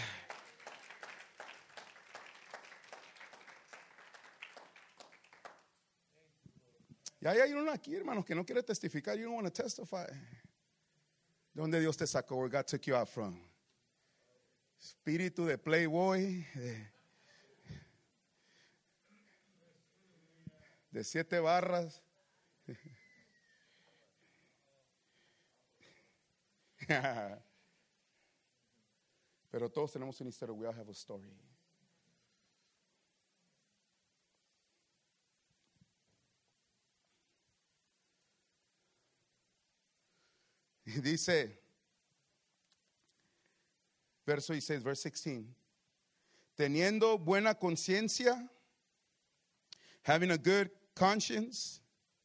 Y ahí hay uno aquí, hermanos, que no quiere testificar. You don't want to testify. ¿De dónde Dios te sacó? Where God took you out from? Espíritu de playboy, de, de siete barras. Pero todos tenemos una historia. We all have a story. Y dice, verso dieciséis, verse sixteen, teniendo buena conciencia, having a good conscience,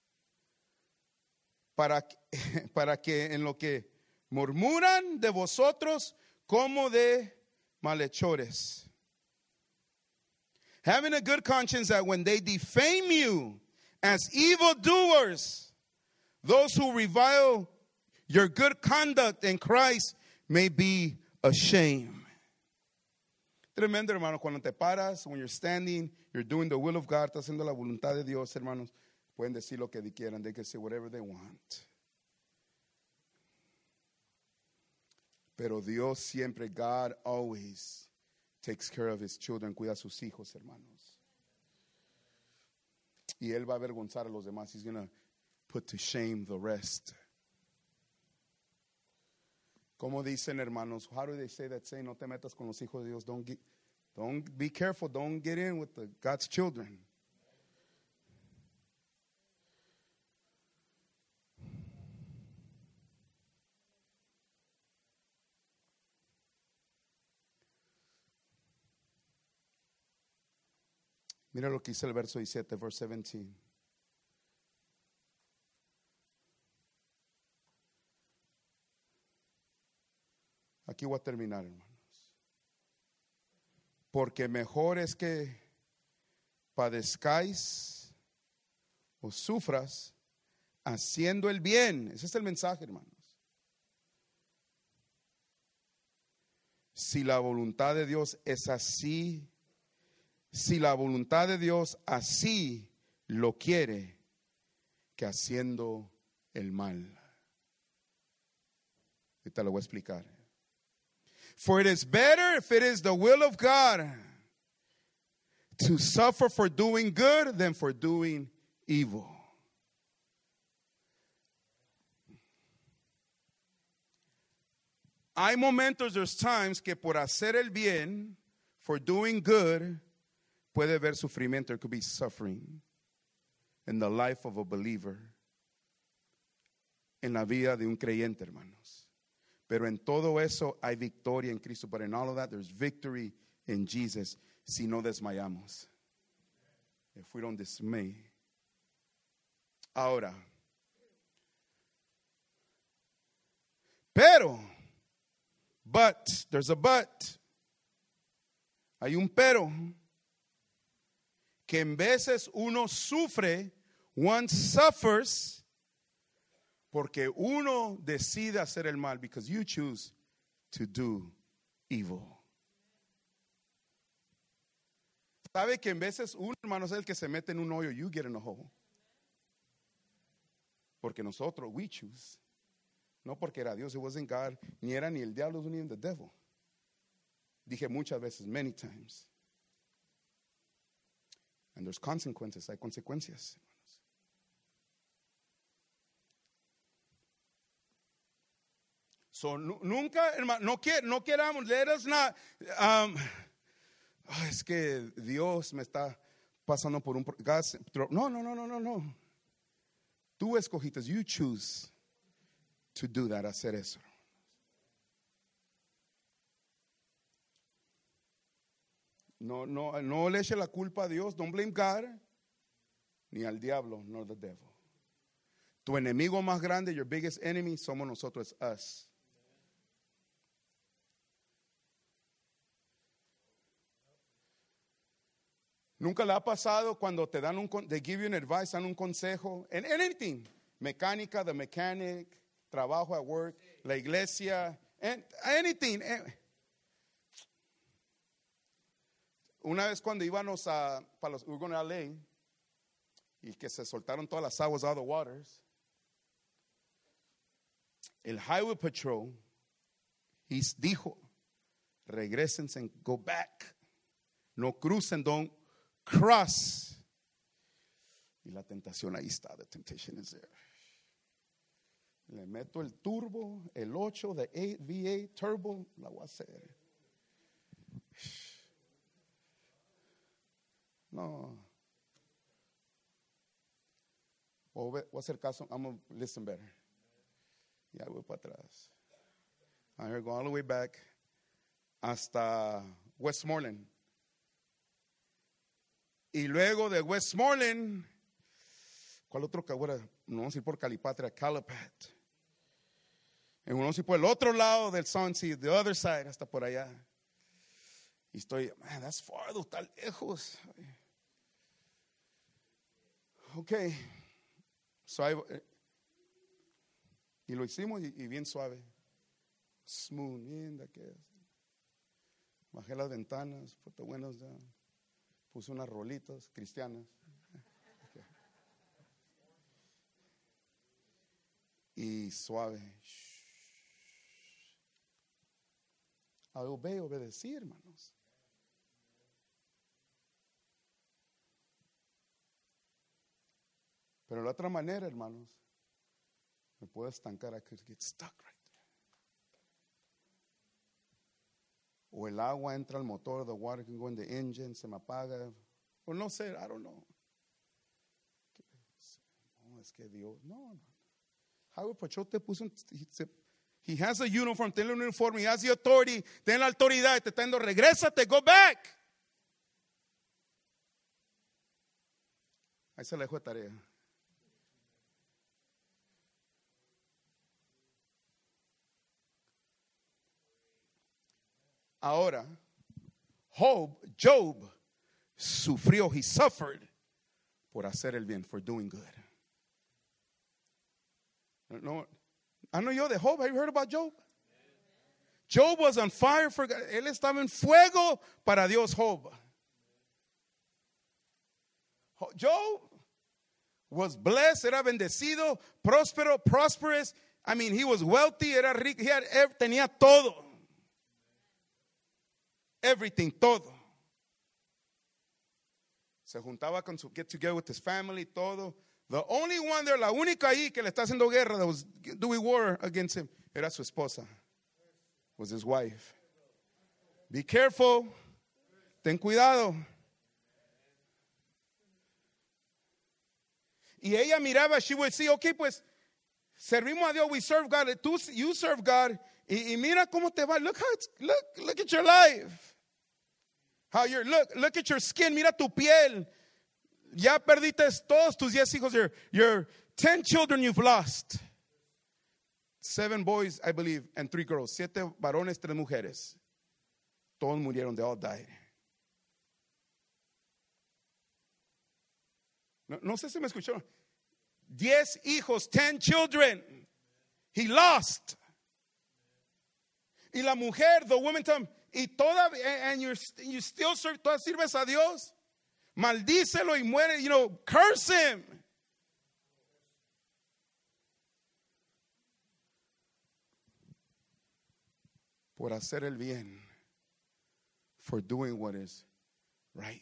para, para que en lo que murmuran de vosotros como de malhechores. Having a good conscience, that when they defame you as evildoers, those who revile your good conduct in Christ may be ashamed. Tremendo, hermano, cuando te paras, when you're standing, you're doing the will of God, estás haciendo la voluntad de Dios, hermanos, pueden decir lo que quieran, they can say whatever they want. Pero Dios siempre, God always takes care of his children, cuida a sus hijos, hermanos. Y él va a avergonzar a los demás. He's going to put to shame the rest. Como dicen, hermanos, how do they say that saying? No te metas con los hijos de Dios. Don't get, don't be careful. Don't get in with the, God's children. Mira lo que dice el verso diecisiete, verse seventeen. Aquí voy a terminar, hermanos. Porque mejor es que padezcáis o sufras haciendo el bien. Ese es el mensaje, hermanos. Si la voluntad de Dios es así, si la voluntad de Dios así lo quiere, que haciendo el mal. Ahorita lo voy a explicar. For it is better, if it is the will of God, to suffer for doing good than for doing evil. Hay momentos, there's times que por hacer el bien, for doing good, puede haber sufrimiento. There could be suffering in the life of a believer, en la vida de un creyente, hermanos. Pero en todo eso hay victoria en Cristo. But in all of that, there's victory in Jesus. Si no desmayamos, if we don't dismay. Ahora, pero, but, there's a but. Hay un pero. Que en veces uno sufre, one suffers, porque uno decide hacer el mal, because you choose to do evil. ¿Sabe que en veces uno, hermano, es el que se mete en un hoyo? You get in a hole. Porque nosotros, we choose. No porque era Dios, it wasn't God, ni era ni el diablo, ni even the devil. Dije muchas veces, many times. And there's consequences, hay consecuencias. So, nunca, hermano, no, no queramos, let us not, um, oh, es que Dios me está pasando por un, God, no, no, no, no, no, no. Tú escogiste, you choose to do that, hacer eso. No, no, no le eche la culpa a Dios, don't blame God, ni al diablo, nor the devil. Tu enemigo más grande, your biggest enemy, somos nosotros, us. Nunca le ha pasado cuando te dan un, they give you an advice, dan un consejo, en anything, mecánica, the mechanic, trabajo at work, la iglesia, and anything. Una vez cuando íbamos a, para los, we were going to L A, y que se soltaron todas las aguas, all the waters, el highway patrol, he dijo, regresense and go back, no crucen, don't cross. Y la tentación ahí está, the temptation is there. Le meto el turbo, el ocho, the eight V eight turbo, la voy a hacer. No. O voy a hacer caso, I'm going to listen better. Ya voy para atrás. I'm here going all the way back hasta Westmoreland. Y luego de Westmoreland, ¿cuál otro que ahora? No vamos a ir por Calipatria, Calipat. Y vamos a ir por el otro lado del Sunset, the other side, hasta por allá. Y estoy, man, that's far, está lejos. Okay. So I, y lo hicimos y, y bien suave. smooth, linda que es. Bajé las ventanas, put the windows down. Puse unas rolitas cristianas. Y suave. I obey, obedecí, hermanos. Pero de la otra manera, hermanos, me puedo estancar. I could get stuck right there. O el agua entra al motor, the water can go in the engine, se me apaga. O no sé, I don't know. No, es que Dios, no, no. Highway Patrol te puso, un, he has a uniform, tiene un uniforme, he has the authority, tiene la autoridad, te está diciendo, regrésate, go back. Ahí se le dejó de tarea. Ahora, Job, Job sufrió, he suffered por hacer el bien, for doing good. No, I know yo de Job. Have you heard about Job? Job was on fire for God. Él estaba en fuego para Dios, Job. Job was blessed, era bendecido, próspero, prosperous. I mean, he was wealthy, era rico, he had, tenía todo. Everything, todo. Se juntaba con su, get together with his family, todo. The only one there, la única ahí que le está haciendo guerra, that was doing war against him, era su esposa. Was his wife. Be careful. Ten cuidado. Y ella miraba, she would see, okay, pues, servimos a Dios, we serve God. Tú, you serve God. Y, y mira cómo te va. Look how it's, look, look at your life. How you're, look, look at your skin. Mira tu piel. Ya perdiste todos tus diez hijos. Your, your ten children you've lost. Seven boys, I believe, and three girls. Siete varones, tres mujeres. Todos murieron. They all died. No, no sé si me escucharon. Diez hijos, ten children. He lost. Y la mujer, the woman, y todavía, and you're, you still serve, todavía sirves a Dios. Maldícelo y muere, you know, curse him. Por hacer el bien. For doing what is right.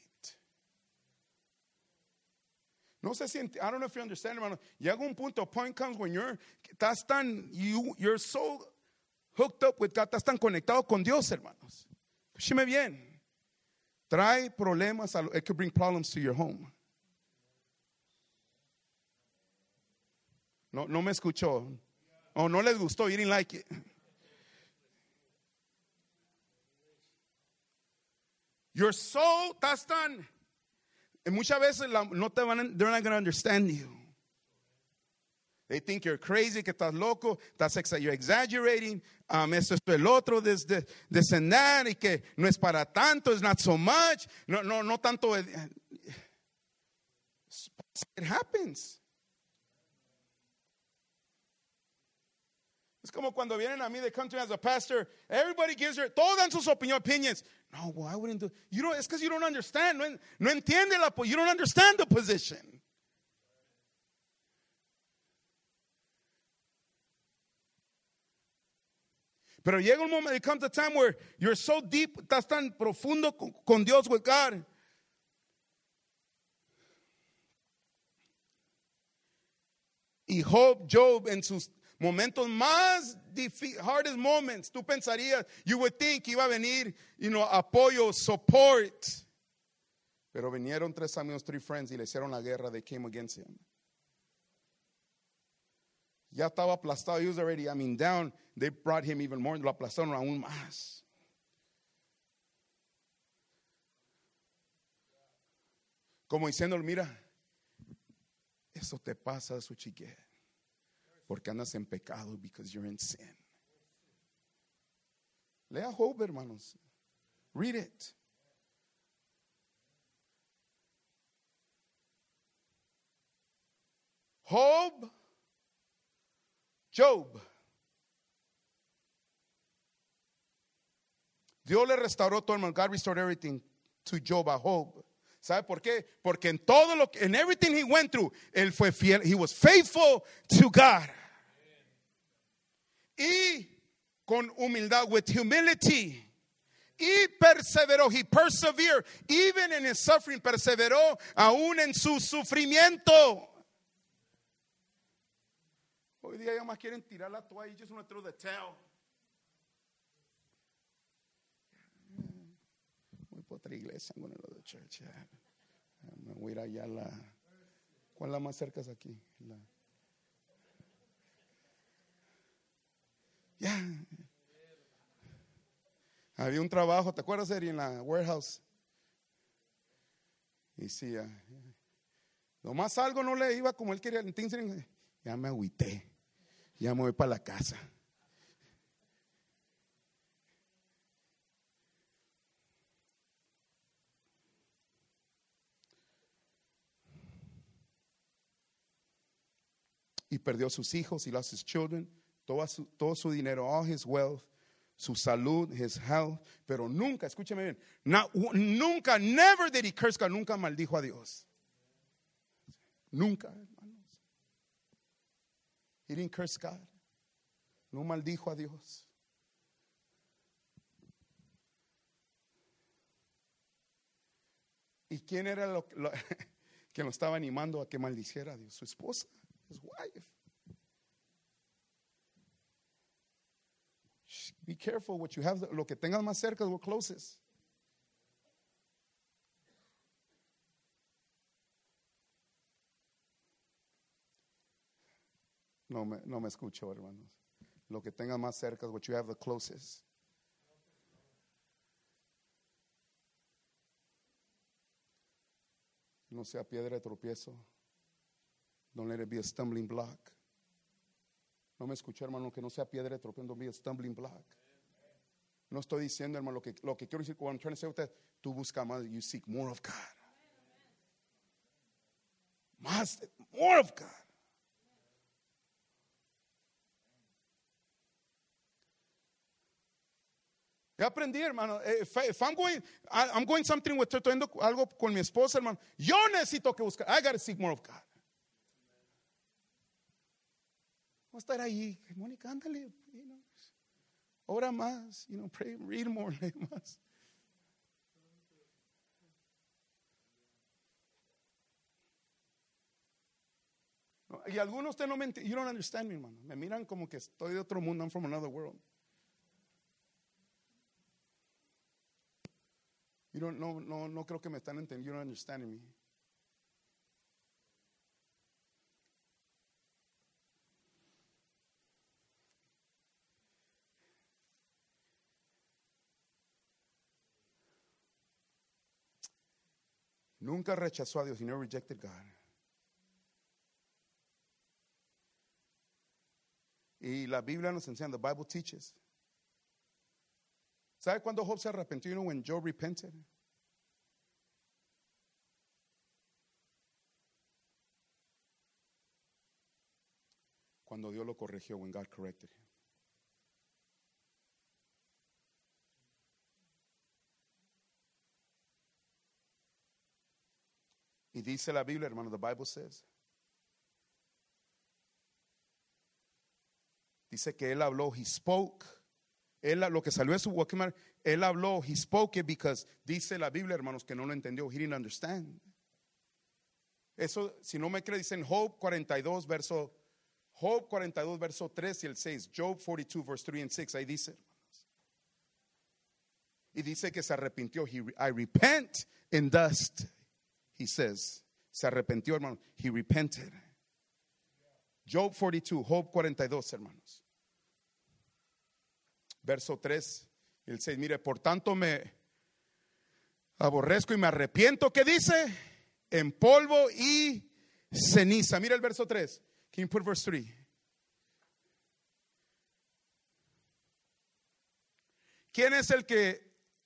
No sé si, I don't know if you understand, hermano. Llega un punto, a point comes when you're, estás tan, you, you're so hooked up with God, estás tan conectado con Dios, hermanos. Escúcheme bien. Trae problemas, it could bring problems to your home. No, no me escuchó. O no les gustó, you didn't like it. Your soul, estás tan, y muchas veces la, no te van, they're not going to understand you. They think you're crazy, que estás loco, estás, you're exaggerating. Um, esto es el otro, this, this, this and that, y que no es para tanto, it's not so much. No, no, no tanto. It happens. Es como cuando vienen a mí, they come to me as a pastor, everybody gives their, todos dan sus opinion, opinions. No, well, I wouldn't do, you don't, it's because you don't understand, no, no entiende la, you don't understand the position. Pero llega un moment, it comes a time where you're so deep, estás tan profundo con, con Dios, with God. Y Job, Job, en sus momentos más difíciles, hardest moments, tú pensarías, you would think iba a venir, you know, apoyo, support. Pero vinieron tres amigos, three friends, y le hicieron la guerra. They came against him. Ya estaba aplastado. He was already, I mean, down. They brought him even more. Lo aplastaron aún más. Como diciendo, mira, eso te pasa, su chique, porque andas en pecado, because you're in sin. Lea Job, hermanos. Read it. Job, Job. Dios le restauró todo, hermano. God restored everything to Job, I hope. ¿Sabe por qué? Porque en todo lo que, in everything he went through, él fue fiel. He was faithful to God. Y con humildad, with humility. Y perseveró, he persevered, even in his suffering, perseveró aún en su sufrimiento. Hoy día ya más quieren tirar la toalla. You just want to throw the towel. Voy por otra iglesia, I'm going to go to church. Me voy a ir allá a la, ¿cuál es la más cerca aquí? La, ya. Yeah. Había un trabajo, ¿te acuerdas, Eri, en la warehouse? Y sí, ya, lo más algo no le iba como él quería. Entonces, ya me agüité, ya me voy para la casa. Y perdió sus hijos, he lost his children, todo su, todo su dinero, all his wealth, su salud, his health, pero nunca, escúcheme bien, not, nunca, never did he curse God, nunca maldijo a Dios. Nunca, hermanos. He didn't curse God. No maldijo a Dios. ¿Y quién era lo, lo, que lo estaba animando a que maldiciera a Dios? Su esposa, his wife. Be careful what you have. Lo que tengas más cerca, lo closest. No me, no me escucho, hermanos. Lo que tengas más cerca, what you have the closest. No sea piedra de tropiezo. Don't let it be a stumbling block. No me escuchó, hermano, que no sea piedra de tropiezo, don't be a stumbling block. No estoy diciendo, hermano, lo que, lo que quiero decir, what I'm trying to say with that, tú busca más, you seek more of God. Más, more of God. Ya aprendí, hermano. If, I, if I'm going, I, I'm going something with, estoy algo con mi esposa, hermano. Yo necesito que buscar. I got to seek more of God. Vamos a estar ahí, Mónica, ándale, you know, ora más, you know, pray, read more, leer más. No, y algunos ustedes no me entienden, you don't understand me, hermano. Me miran como que estoy de otro mundo, I'm from another world. You don't, no, no, no creo que me están entendiendo, you don't understand me. Nunca rechazó a Dios. He never rejected God. Y la Biblia nos enseña, the Bible teaches. ¿Sabe cuándo Job se arrepintió? You know, when Job repented. Cuando Dios lo corrigió, when God corrected him. Y dice la Biblia, hermano, the Bible says. Dice que él habló, he spoke. Él, lo que salió de su boca, él habló, he spoke it because dice la Biblia, hermanos, que no lo entendió. He didn't understand. Eso, si no me cree, dice en Job cuarenta y dos, verso, Job cuarenta y dos, verso tres y el seis. Job forty-two, verse three and six. Ahí dice, hermanos. Y dice que se arrepintió. He, I repent in dust. He says, se arrepintió, hermano. He repented. Job forty-two, Job cuarenta y dos, hermanos. Verso tres y el seis. Mire, por tanto me aborrezco y me arrepiento. ¿Qué dice? En polvo y ceniza. Mira el verso tres. Can you put verse three? ¿Quién es el que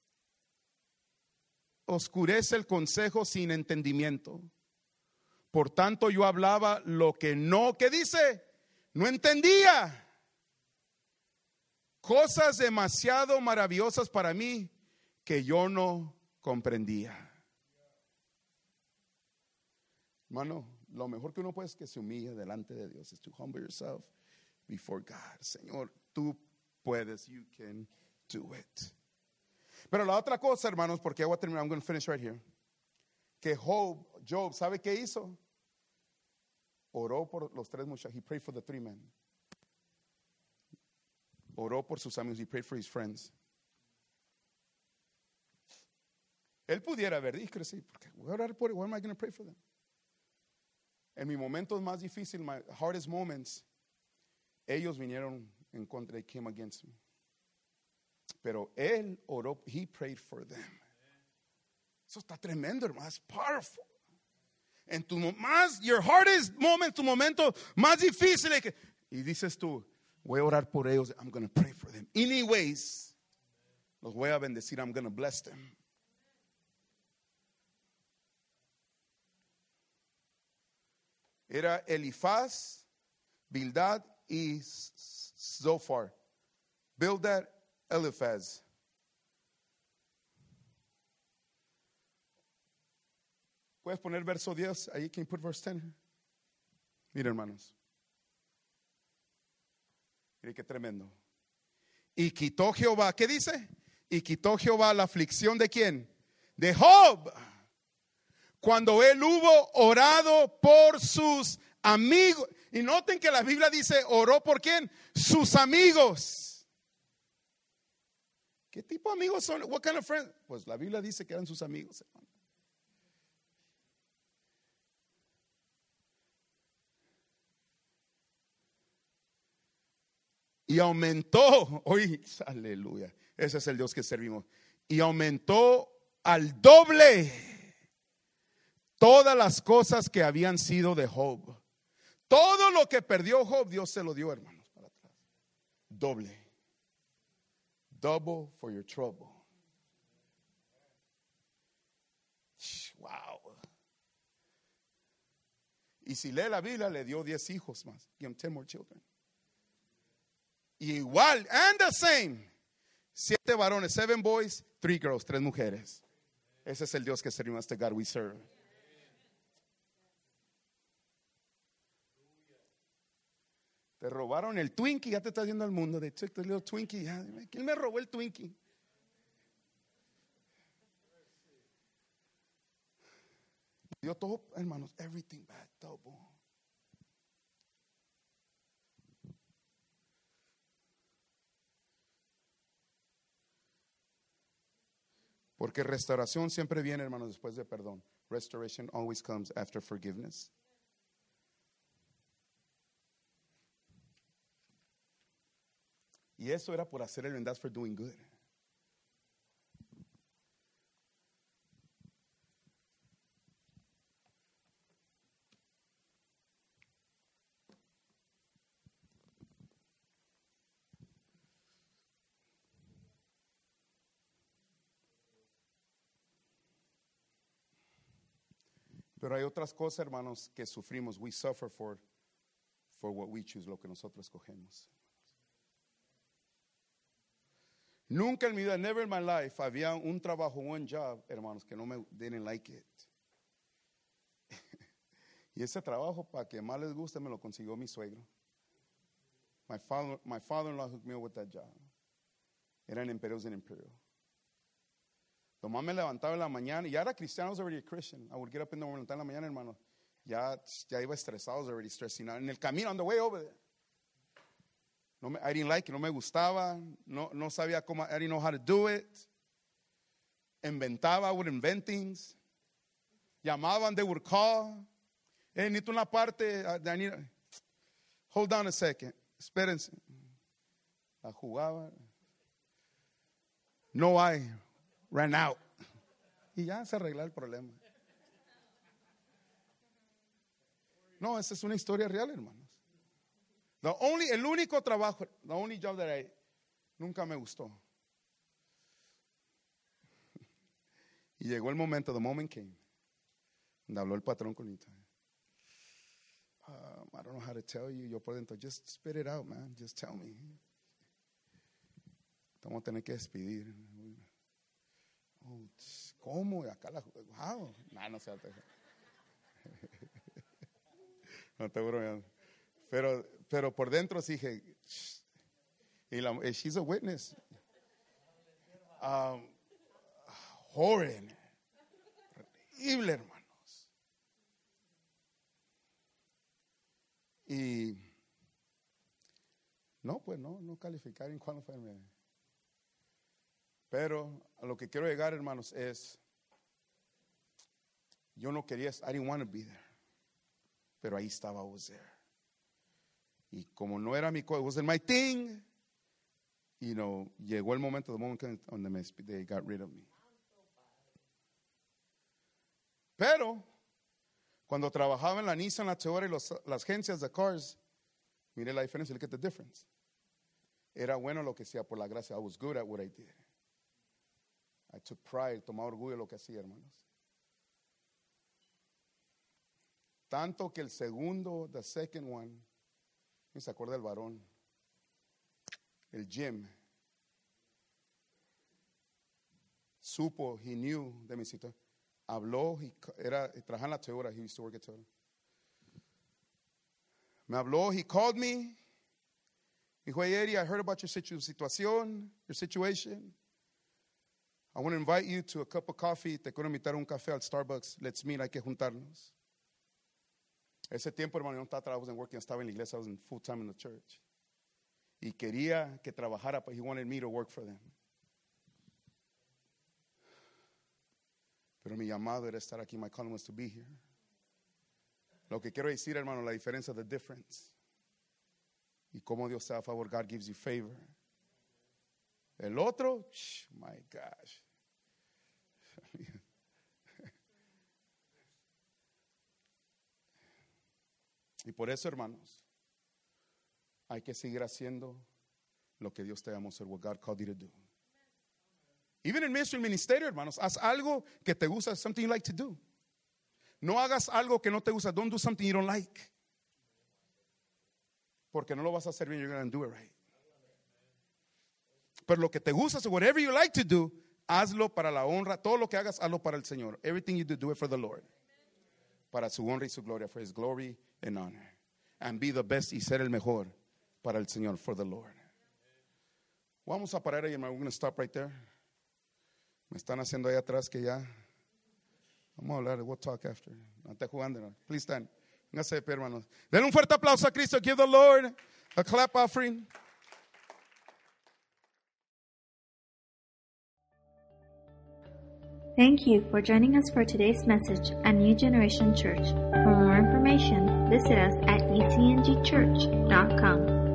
oscurece el consejo sin entendimiento? Por tanto yo hablaba lo que no, ¿qué dice? No entendía. Cosas demasiado maravillosas para mí, que yo no comprendía. Hermano, lo mejor que uno puede es que se humille delante de Dios. Es to humble yourself before God. Señor, tú puedes. You can do it. Pero la otra cosa, hermanos, porque ya voy a terminar. I'm going to finish right here. Que Job, Job, ¿sabe qué hizo? Oró por los tres muchachos. He prayed for the three men. Oró por sus amigos. He prayed for his friends. Él pudiera haber dicho, sí, porque voy a orar por, what am I going to pray for them? En mis momentos más difíciles, my hardest moments, ellos vinieron en contra, they came against me. Pero él oró, he prayed for them. Eso está tremendo, hermano, it's powerful. En tu más, your hardest moment, tu momento más difícil, y dices tú, voy a orar por ellos, I'm going to pray for them. Anyways, los voy a bendecir, I'm going to bless them. Era Elifaz, Bildad y Zophar. Bildad, Eliphaz. ¿Puedes poner verso diez? Ahí, can you put verse ten? Mira, hermanos. Mira qué tremendo. Y quitó Jehová, ¿qué dice? Y quitó Jehová la aflicción de quién? De Job. Cuando él hubo orado por sus amigos. Y noten que la Biblia dice, oró por quién? Sus amigos. ¿Qué tipo de amigos son? What kind of friends? Pues la Biblia dice que eran sus amigos, hermano. Y aumentó, oye, aleluya, ese es el Dios que servimos. Y aumentó al doble todas las cosas que habían sido de Job. Todo lo que perdió Job, Dios se lo dio, hermanos, para atrás. Doble. Double for your trouble. Wow. Y si lee la Biblia, le dio diez hijos más. Give him ten more children. Igual, and the same. Siete varones, seven boys, three girls, tres mujeres. Ese es el Dios que servimos, este God we serve. Te robaron el Twinkie, ya te estás yendo al mundo. They took the little Twinkie. ¿Quién me robó el Twinkie? Dio todo, hermanos, everything back, double. Porque restauración siempre viene, hermanos, después de perdón. Restoration always comes after forgiveness. Y eso era por hacer el bien. That's for doing good. Pero hay otras cosas, hermanos, que sufrimos. We suffer for, for what we choose, lo que nosotros escogemos. Nunca en mi vida, never in my life, había un trabajo, one job, hermanos, que no me didn't like it. Y ese trabajo, para que más les guste, me lo consiguió mi suegro. My father, my father-in-law hooked me up with that job. Era en Imperial, in Imperial. Lo más me levantaba en la mañana, y ya era cristiano, I was already a Christian. I would get up in the morning, en la mañana, hermano. Ya, ya iba estresado, I was already stressing out. En el camino, on the way over there. No me, I didn't like it, no me gustaba, no, no sabía cómo, I didn't know how to do it. Inventaba, I would invent things. Llamaban, they would call. Hey, necesito una parte, I need, hold on a second, espérense. La jugaba. No hay, ran out. Y ya se arregló el problema. No, esa es una historia real, hermanos. The only, el único trabajo, the only job that I, nunca me gustó. Y llegó el momento, the moment came, donde habló el patrón conmigo. Um, I don't know how to tell you. Yo por dentro, just spit it out, man. Just tell me. Vamos a tener que despedir. wow, ¿cómo? Y acá la, wow. Nah, no sé. No te juro. Pero, pero por dentro sí dije, y la, and she's a witness. Um, joven, horrible, hermanos. Y no, pues no, no calificar en cuál fue. Pero a lo que quiero llegar, hermanos, es, yo no quería, I didn't want to be there. Pero ahí estaba, I was there. Y como no era mi cosa, it wasn't my thing, you know, llegó el momento, the moment donde me, they got rid of me. Pero, cuando trabajaba en la Nissan, la Toyota y los, las agencias de cars, mire la diferencia, look at the difference. Era bueno lo que hacía por la gracia. I was good at what I did. I took pride, tomaba orgullo de lo que hacía, hermanos. Tanto que el segundo, the second one, ¿quién se acuerda del varón? El Jim. Supo, he knew de mi situación. Habló, he, era, trabajaba en la Toyota, he used to work at Toyota. Me habló, he called me. Dijo, hey, Eddie, I heard about your situ- situación, your situation. I want to invite you to a cup of coffee. Te quiero invitar a un café al Starbucks. Let's meet, hay que juntarnos. Ese tiempo, hermano, yo no estaba trabajando en working, estaba en la iglesia, I was in full time in the church. Y quería que trabajara, but he wanted me to work for them. Pero mi llamado era estar aquí, my calling was to be here. Lo que quiero decir, hermano, la diferencia, the difference. Y cómo Dios te da a favor, God gives you favor. El otro, my gosh. Y por eso, hermanos, hay que seguir haciendo lo que Dios te llamó a hacer, what God called you to do. Even in ministry, ministerio, hermanos, haz algo que te gusta, something you like to do. No hagas algo que no te gusta. Don't do something you don't like. Porque no lo vas a hacer bien, you're going to do it right. Pero lo que te gusta, so whatever you like to do, hazlo para la honra. Todo lo que hagas, hazlo para el Señor. Everything you do, do it for the Lord. Para su honra y su gloria, for His glory and honor. And be the best y ser el mejor para el Señor, for the Lord. Vamos a parar ahí, hermano. We're going to stop right there. Me están haciendo ahí atrás que ya. Vamos a hablar, we'll talk after. No esté jugando, no. Please stand. Véngase de pie, hermanos. Denle un fuerte aplauso a Cristo. Give the Lord a clap offering. Thank you for joining us for today's message at New Generation Church. For more information, visit us at e c n g church dot com.